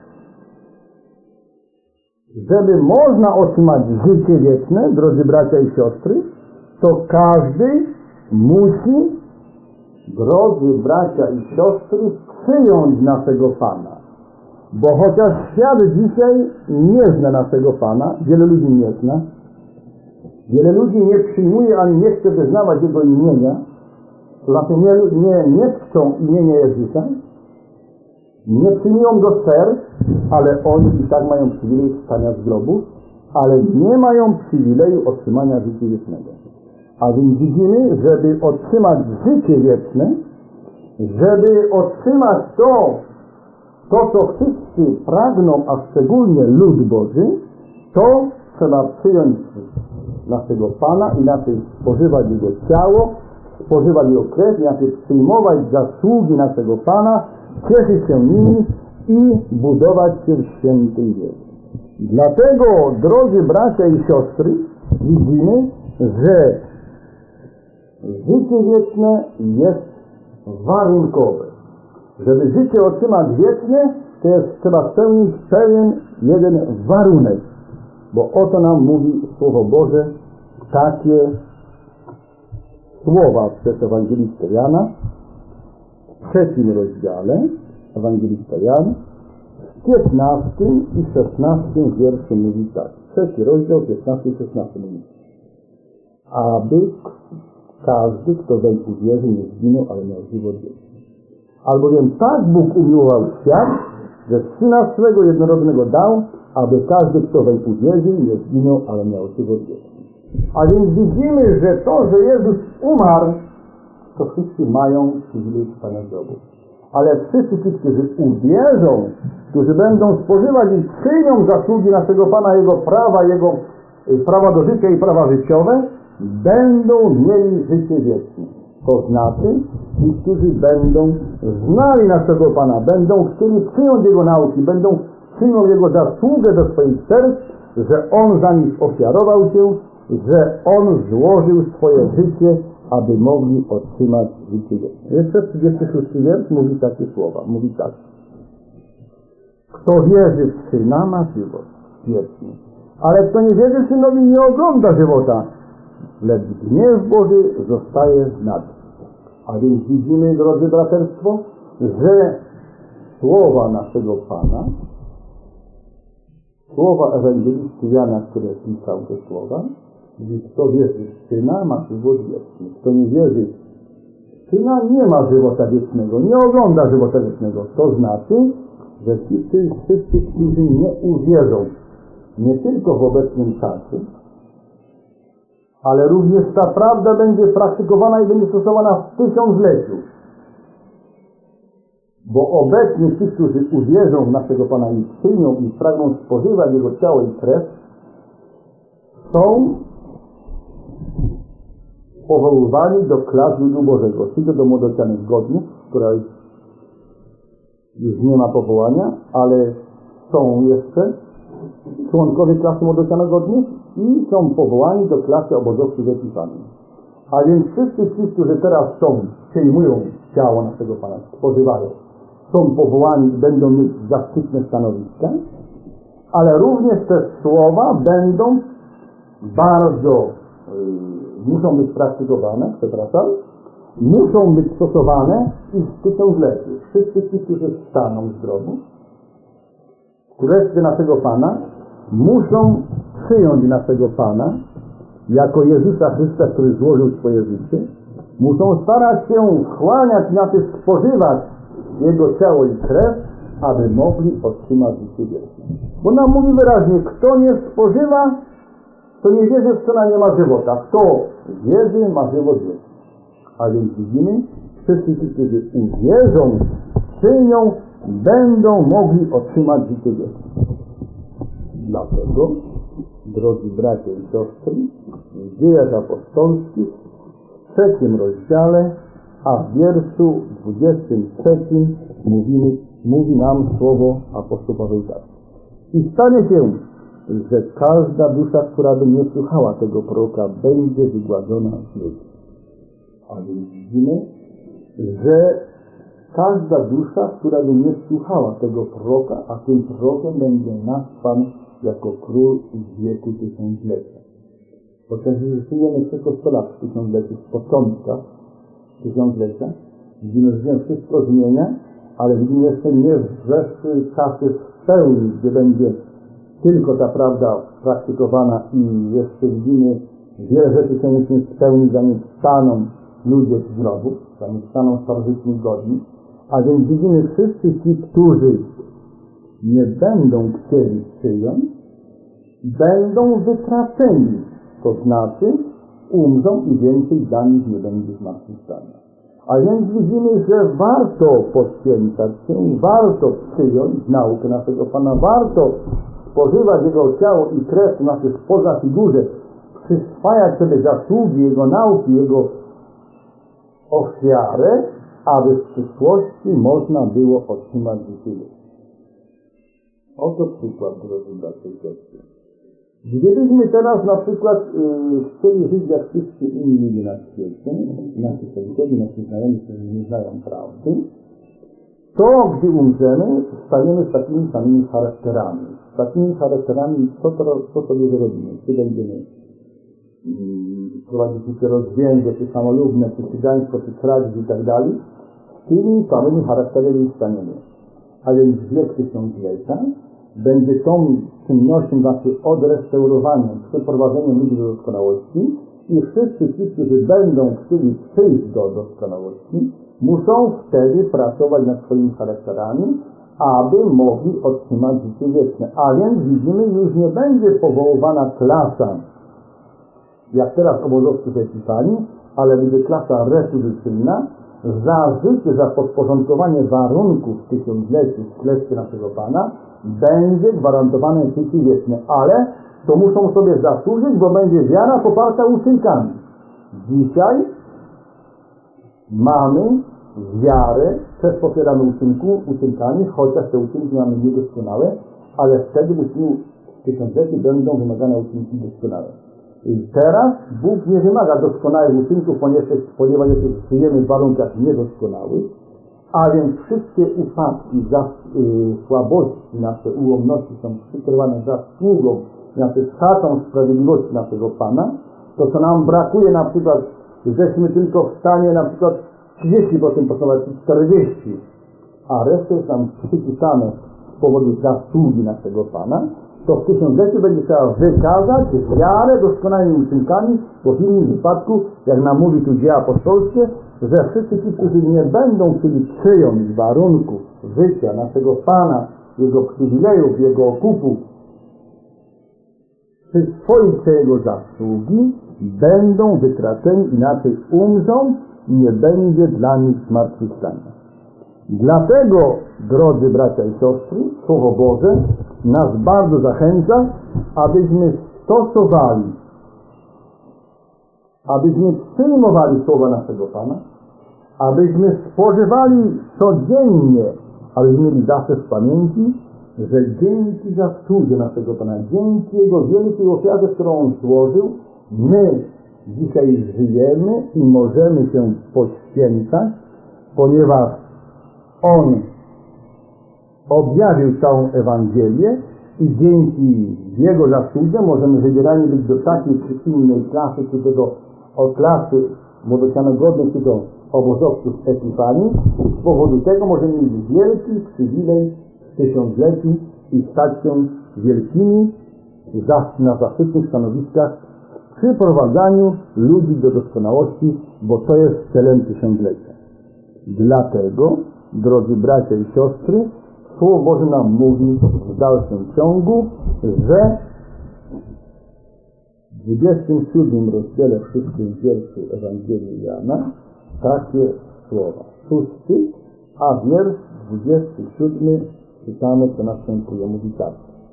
żeby można otrzymać życie wieczne, drodzy bracia i siostry, to każdy musi, drodzy bracia i siostry, przyjąć naszego Pana. Bo chociaż świat dzisiaj nie zna naszego Pana, wiele ludzi nie zna, wiele ludzi nie przyjmuje ani nie chce wyznawać Jego imienia, to znaczy nie, nie, nie czczą imienia Jezusa, nie przyjmują do serc, ale oni i tak mają przywilej wstania z grobu, ale nie mają przywileju otrzymania życia wiecznego. A więc widzimy, żeby otrzymać życie wieczne, żeby otrzymać to, to co wszyscy pragną, a szczególnie lud Boży, to trzeba przyjąć naszego Pana, inaczej spożywać Jego ciało, spożywać Jego krew, inaczej przyjmować zasługi naszego Pana, cieszyć się nimi i budować się w świętej wierze. Dlatego, drodzy bracia i siostry, widzimy, że życie wieczne jest warunkowe. Żeby życie otrzymać wieczne, to jest trzeba spełnić pewien jeden warunek. Bo oto nam mówi Słowo Boże takie słowa przez ewangelistę Jana w trzecim rozdziale, ewangelista Jan, w piętnastym i szesnastym wierszu mówi tak. Trzeci rozdział, piętnasty i szesnasty mówi: aby każdy, kto weń uwierzy, nie zginął, ale miał żywot wieczny. Albowiem tak Bóg umiłował świat, że Syna swego jednorodnego dał, aby każdy, kto weń uwierzył, nie zginął, ale miał żywot wieczny. A więc widzimy, że to, że Jezus umarł, to wszyscy mają przywilej trwania grobu. Ale wszyscy ci, którzy uwierzą, którzy będą spożywać i przyjmą zasługi naszego Pana, Jego prawa, Jego prawa do życia i prawa życiowe, będą mieli życie wieczne. To znaczy, ci, którzy będą znali naszego Pana, będą chcieli przyjąć Jego nauki, będą przyjął Jego zasługę do swoich serc, że On za nich ofiarował się, że On złożył swoje życie, aby mogli otrzymać życie wieczne. Jeszcze trzydziesty szósty wiersz mówi takie słowa. Mówi tak: kto wierzy w Syna, ma żywot wieczny. Ale kto nie wierzy Synowi, nie ogląda żywota, lecz gniew Boży zostaje nad nim. A więc widzimy, drodzy braterstwo, że słowa naszego Pana, słowa ewangelisty Jana, które pisał te słowa, że kto wierzy w Syna, ma żywot wieczny. Kto nie wierzy w Syna, nie ma żywota wiecznego, nie ogląda żywota wiecznego. To znaczy, że ci wszyscy, którzy nie uwierzą, nie tylko w obecnym czasie, ale również ta prawda będzie praktykowana i będzie stosowana w tysiącleciu. Bo obecnie ci, którzy uwierzą w naszego Pana i przyjmą i pragną spożywać Jego ciało i krew, są powoływani do klas ludu Bożego, czyli do młodocianych godnych, która już nie ma powołania, ale są jeszcze członkowie klasy młodocianego dnia i są powołani do klasy obozowców Epifanii. A więc wszyscy ci, którzy teraz są, przyjmują ciało naszego Pana, spożywają, są powołani i będą mieć zaszczytne stanowiska, ale również te słowa będą bardzo, yy, muszą być praktykowane, przepraszam, muszą być stosowane i w tysiącleciu. Wszyscy ci, którzy staną z grobu, w królestwie naszego Pana, muszą przyjąć naszego Pana jako Jezusa Chrystusa, który złożył swoje życie, muszą starać się wchłaniać, znaczy spożywać Jego ciało i krew, aby mogli otrzymać życie wieczne. Bo nam mówi wyraźnie, kto nie spożywa, to nie wierzy, w co nie ma żywota. Kto wierzy, ma żywot wieczny. A więc widzimy, wszyscy ci, którzy uwierzą, czynią, będą mogli otrzymać życie wieczne. Dlatego, drodzy bracia i siostry, w Dziejach Apostolskich, w trzecim rozdziale, a w wierszu dwudziestym trzecim mówimy, mówi nam słowo apostoł Paweł tak. I stanie się, że każda dusza, która by nie słuchała tego proroka, będzie wygładzona z ludzi. A więc widzimy, że każda dusza, która by nie słuchała tego proroka, a tym prorokiem będzie nasz Pan jako król z wieku tysiąclecia. Podczas gdy żyjemy tylko sto lat w tysiącleciu, w początkach tysiąclecia, widzimy, że się wszystko zmienia, ale widzimy jeszcze nie wrzeszły czasy w pełni, gdzie będzie tylko ta prawda praktykowana i jeszcze widzimy, wiele rzeczy się musi spełnić, zanim staną ludzie z grobów, zanim staną starożytni godni, a więc widzimy wszyscy ci, którzy nie będą chcieli przyjąć, będą wytraceni, to znaczy umrą i więcej dla nich nie będzie zmartwychwstania. A więc widzimy, że warto poświęcać się, warto przyjąć naukę naszego Pana, warto spożywać Jego ciało i krew, to znaczy spoza figurze, przyswajać sobie zasługi Jego nauki, Jego ofiarę, aby w przyszłości można było otrzymać życie wieczne. Oto przykład, drodzy bracia i siostry. Gdybyśmy teraz na przykład yy, chcieli żyć jak wszyscy inni ludzie na świecie, nasi sąsiedzi, nasi znajomi, którzy nie znają prawdy, to gdy umrzemy, staniemy z takimi samymi charakterami. Z takimi charakterami, co, to, co sobie wyrobimy? Czy będziemy yy, prowadzić się rozwięże, czy samolubne, czy cygaństwo, czy kradzież i tak dalej. Z tymi samymi charakterami staniemy. A więc wiek tysiąclecia będzie tą czynnością, znaczy odrestaurowaniem, przeprowadzeniem ludzi do doskonałości i wszyscy ci, którzy będą chcieli przyjść do doskonałości, muszą wtedy pracować nad swoimi charakterami, aby mogli otrzymać życie wieczne. A więc widzimy, już nie będzie powoływana klasa, jak teraz obozowców Epifanii, ale będzie klasa restytucyjna, za życie, za podporządkowanie warunków w tysiącleciu w królestwie naszego Pana będzie gwarantowane życie wieczne, ale to muszą sobie zasłużyć, bo będzie wiara poparta uczynkami. Dzisiaj mamy wiarę, też popieramy uczynku, uczynkami, chociaż te uczynki mamy niedoskonałe, ale wtedy musimy w tysiącleciu będą wymagane uczynki doskonałe. I teraz Bóg nie wymaga doskonałych uczynków, ponieważ żyjemy w warunkach niedoskonałych, a więc wszystkie upadki, za, y, słabości, nasze ułomności są przykrywane zasługą, znaczy szatą sprawiedliwości naszego Pana, to co nam brakuje na przykład, żeśmy tylko w stanie na przykład trzydzieści procent postanowić, czterdzieści procent, a resztę jest nam przypisane z powodu zasługi naszego Pana, to w tysiącleciu będzie trzeba wykazać wiarę doskonałymi uczynkami, bo w innym wypadku, jak nam mówi tu Dzieje Apostolskie, że wszyscy ci, którzy nie będą chcieli przyjąć warunków życia naszego Pana, Jego przywilejów, Jego okupów, przyswoić się Jego zasługi, będą wytraceni, inaczej umrzą i nie będzie dla nich zmartwychwstania. Dlatego, drodzy bracia i siostry, Słowo Boże nas bardzo zachęca, abyśmy stosowali, abyśmy przyjmowali słowa naszego Pana, abyśmy spożywali codziennie, abyśmy mieli zawsze w pamięci, że dzięki zasłudze naszego Pana, dzięki Jego wielkiej ofiarze, którą On złożył, my dzisiaj żyjemy i możemy się poświęcać, ponieważ On objawił całą Ewangelię i dzięki Jego zasłudze możemy wybierani być do takiej czy innej klasy, czy tego od klasy młodocianogodnej, czy do obozowców Epifanii. Z powodu tego możemy mieć wielki przywilej w tysiącleciu i stać się wielkimi na zaszczytnych stanowiskach w przyprowadzaniu ludzi do doskonałości, bo to jest celem tysiąclecia. Dlatego, drodzy bracia i siostry, Słowo Boże nam mówi w dalszym ciągu, że w dwudziestym siódmym rozdziale szóstym wierszu Ewangelii Jana takie słowa. Szósty, a wiersz dwudziesty siódmy czytamy, co następuje. Mówi tak.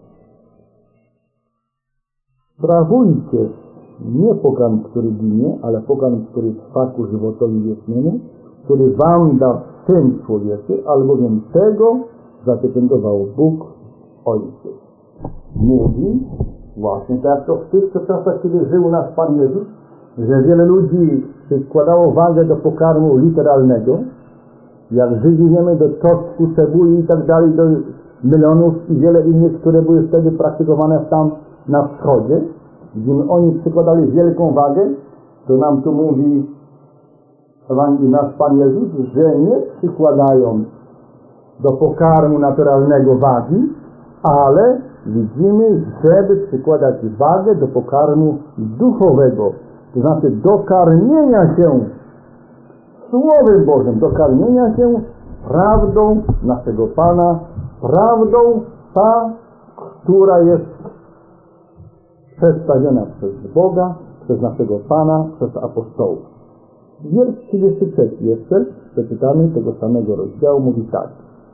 Sprawujcie nie pokarm, który ginie, ale pokarm, który trwa ku żywotowi wiecznemu, który wam da Syn Człowieczy, albowiem tego zapieczętował Bóg Ojciec. Mówi właśnie tak jak to w tych czasach, kiedy żył nasz Pan Jezus, że wiele ludzi przykładało wagę do pokarmu literalnego, jak Żydzi wiemy, do czosnku, cebuli i tak dalej, do mylonów i wiele innych, które były wtedy praktykowane tam na wschodzie, gdzie oni przykładali wielką wagę, to nam tu mówi nasz Pan Jezus, że nie przykładają do pokarmu naturalnego wagi, ale widzimy, żeby przykładać wagę do pokarmu duchowego, to znaczy do karmienia się Słowem Bożym, do karmienia się prawdą naszego Pana, prawdą ta, która jest przedstawiona przez Boga, przez naszego Pana, przez apostołów. Wiersz trzydziesty trzeci jeszcze, przeczytamy tego samego rozdziału, mówi tak.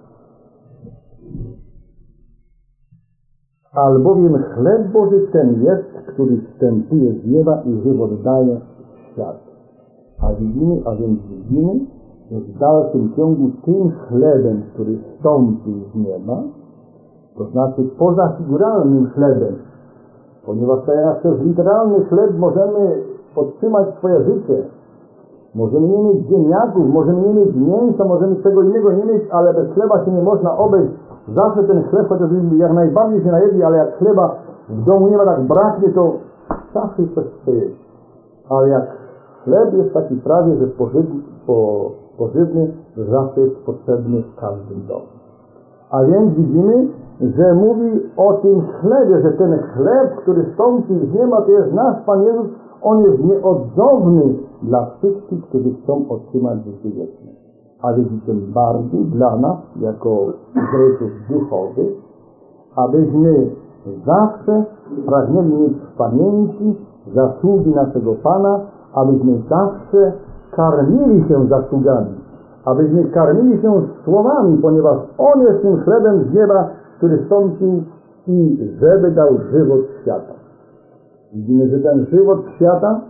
Albowiem chleb Boży ten jest, który wstępuje z nieba i żywot daje w świat. A widzimy, a więc widzimy, że w dalszym ciągu tym chlebem, który wstąpił z nieba, to znaczy poza figuralnym chlebem, ponieważ to jak przez literalny chleb możemy podtrzymać swoje życie, możemy nie mieć ziemniaków, możemy nie mieć mięsa, możemy czego innego nie mieć, ale bez chleba się nie można obejść. Zawsze ten chleb, chociaż jak najbardziej się najedli, ale jak chleba w domu nie ma, tak braknie, to zawsze coś chce jeść. Ale jak chleb jest taki prawie, że pożywny, po, pożywny, że zawsze jest potrzebny w każdym domu. A więc widzimy, że mówi o tym chlebie, że ten chleb, który stąpił z nieba, to jest nasz Pan Jezus, On jest nieodzowny dla wszystkich, którzy chcą otrzymać życie wieczne. A więc tym bardziej dla nas, jako Izraelitów duchowych, abyśmy zawsze pragnęli mieć w pamięci zasługi naszego Pana, abyśmy zawsze karmili się zasługami, abyśmy karmili się słowami, ponieważ On jest tym chlebem z nieba, który stąpił i żeby dał żywot świata. Widzimy, że ten żywot świata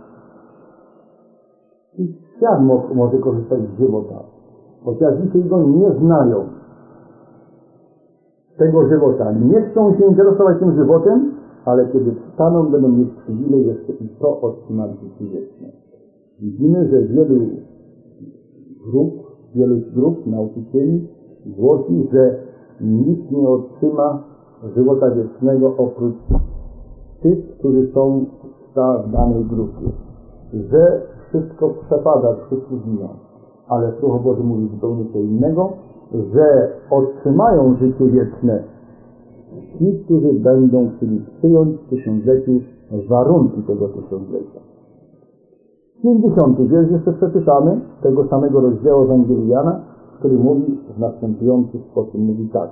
i świat może korzystać z żywota. Chociaż dzisiaj go nie znają tego żywota. Nie chcą się interesować tym żywotem, ale kiedy wstaną, będą mieć przywilej jeszcze i to otrzymać życie wieczne. Widzimy, że wielu grup, wielu grup nauczycieli głosi, że nikt nie otrzyma żywota wiecznego oprócz tych, którzy są w danej grupie. Że wszystko przepada, wszyscy giną. Ale Słowo Boże mówi zupełnie co innego, że otrzymają życie wieczne ci, którzy będą chcieli przyjąć w tysiącleciu warunki tego tysiąclecia. pięćdziesiąty wiersz jeszcze przeczytamy tego samego rozdziału Ewangelii Jana, który mówi w następujący sposób, mówi tak.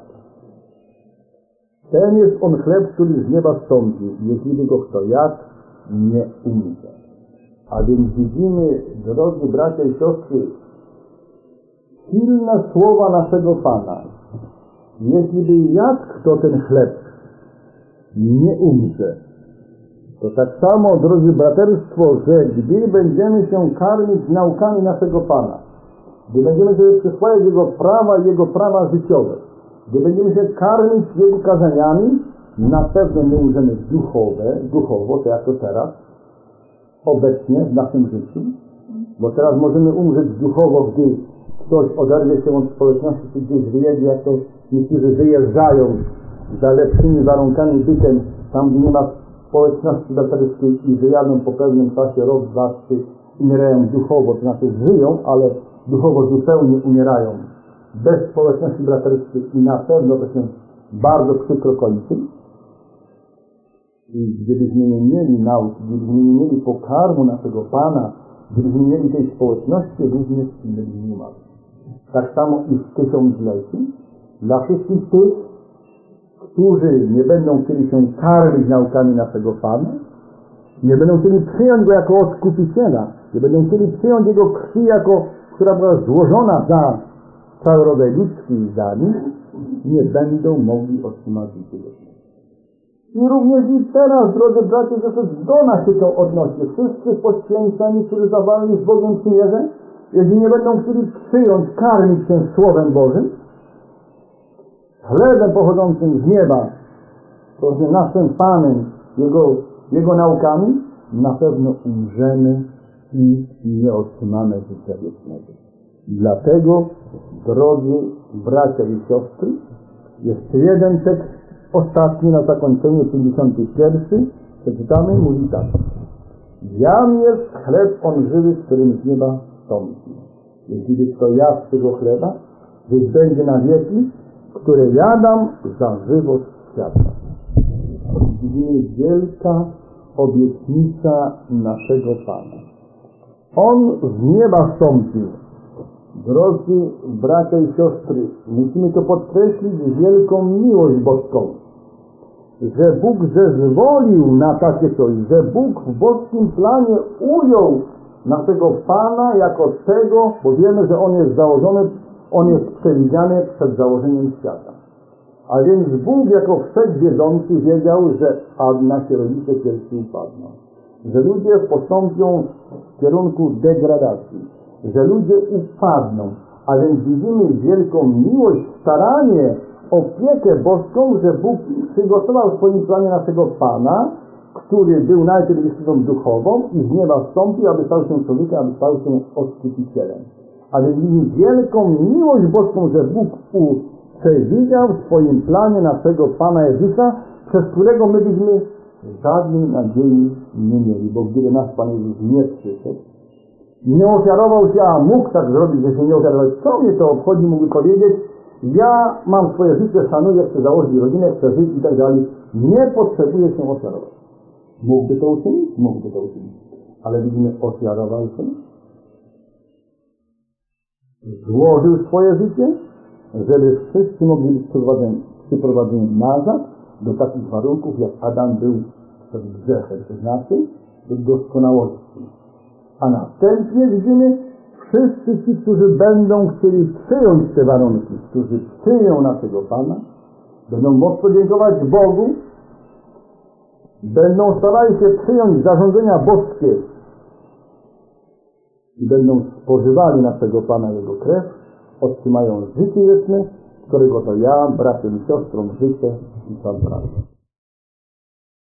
Ten jest on chleb, który z nieba stąpił, jeśli by go kto jadł, nie umrze. A więc widzimy, drodzy bracia i siostry, silne słowa naszego Pana. Jeśli by jadł kto ten chleb, nie umrze. To tak samo, drodzy braterstwo, że gdy będziemy się karmić naukami naszego Pana, gdy będziemy sobie przyswajać Jego prawa i Jego prawa życiowe, gdy będziemy się karmić Jego kazaniami, na pewno nie umrzemy duchowe, duchowo, to jak to teraz, obecnie w naszym życiu, bo teraz możemy umrzeć duchowo, gdy ktoś oderwie się od społeczności, czy gdzieś wyjedzie, jak to niektórzy wyjeżdżają za lepszymi warunkami bytem, tam gdzie nie ma społeczności braterskiej i wyjadą po pewnym czasie, rok, dwa, trzy, umierają duchowo, to znaczy żyją, ale duchowo zupełnie umierają. Bez społeczności braterskiej i na pewno to się bardzo przykro kończy. I gdybyśmy nie mieli nauki, gdybyśmy nie mieli pokarmu naszego Pana, gdybyśmy nie mieli tej społeczności, również byśmy nie umarli. Tak samo i w tysiącleciu dla wszystkich tych, którzy nie będą chcieli się karmić naukami naszego Pana, nie będą chcieli przyjąć Go jako odkupiciela, nie będą chcieli przyjąć Jego krwi, jako, która była złożona za cały rodzaj ludzki i za nich, nie będą mogli otrzymać życia wiecznego. I również i teraz, drodzy bracia, że do nas się to odnosi. Wszyscy poświęceni, którzy zawarli z Bogiem przymierze, jeśli nie będą chcieli przyjąć, karmić się Słowem Bożym, chlebem pochodzącym z nieba, to jest naszym Panem, Jego, Jego naukami, na pewno umrzemy i nie otrzymamy życia wiecznego. Dlatego, drodzy bracia i siostry, jeszcze jeden tekst ostatni na zakończenie, pięćdziesiąty pierwszy, przeczytamy, mówi tak. Jam jest chleb on żywy, z którym z nieba stąpi. Jeśli kto jadł tego chleba, żyć będzie na wieki, które jadam za żywot świata. Widzimy wielka obietnica naszego Pana. On z nieba stąpił. Drodzy bracia i siostry, musimy to podkreślić wielką miłość boską. Że Bóg zezwolił na takie coś, że Bóg w boskim planie ujął naszego Pana jako tego, bo wiemy, że On jest założony, On jest przewidziany przed założeniem świata. A więc Bóg jako wszechwiedzący wiedział, że nasi rodzice pierwsi upadną. Że ludzie postąpią w kierunku degradacji. Że ludzie upadną. A więc widzimy wielką miłość, staranie, opiekę boską, że Bóg przygotował w swoim planie naszego Pana, który był najpierw istotą duchową i z nieba wstąpił, aby stał się człowiekiem, aby stał się odkupicielem. A więc widzimy wielką miłość boską, że Bóg przewidział w swoim planie naszego Pana Jezusa, przez którego my byśmy żadnej nadziei nie mieli, bo gdyby nasz Pan Jezus nie przyszedł, nie ofiarował się, a mógł tak zrobić, że się nie ofiarował, co mnie to obchodzi, mógłby powiedzieć, ja mam swoje życie, szanuję, chcę założyć rodzinę, chcę żyć i tak dalej, nie potrzebuję się ofiarować. Mógłby to uczynić? Mógłby to uczynić. Ale widzimy, ofiarował się, złożył swoje życie, żeby wszyscy mogli być przyprowadzeni, przyprowadzeni nazad do takich warunków, jak Adam był przed grzechem, to znaczy do doskonałości. A następnie widzimy, wszyscy ci, którzy będą chcieli przyjąć te warunki, którzy przyjmą naszego Pana, będą mocno dziękować Bogu, będą starali się przyjąć zarządzenia boskie i będą spożywali naszego Pana Jego krew, otrzymają życie wieczne, którego to ja, bratem i siostrą, życzę i sam pragnę.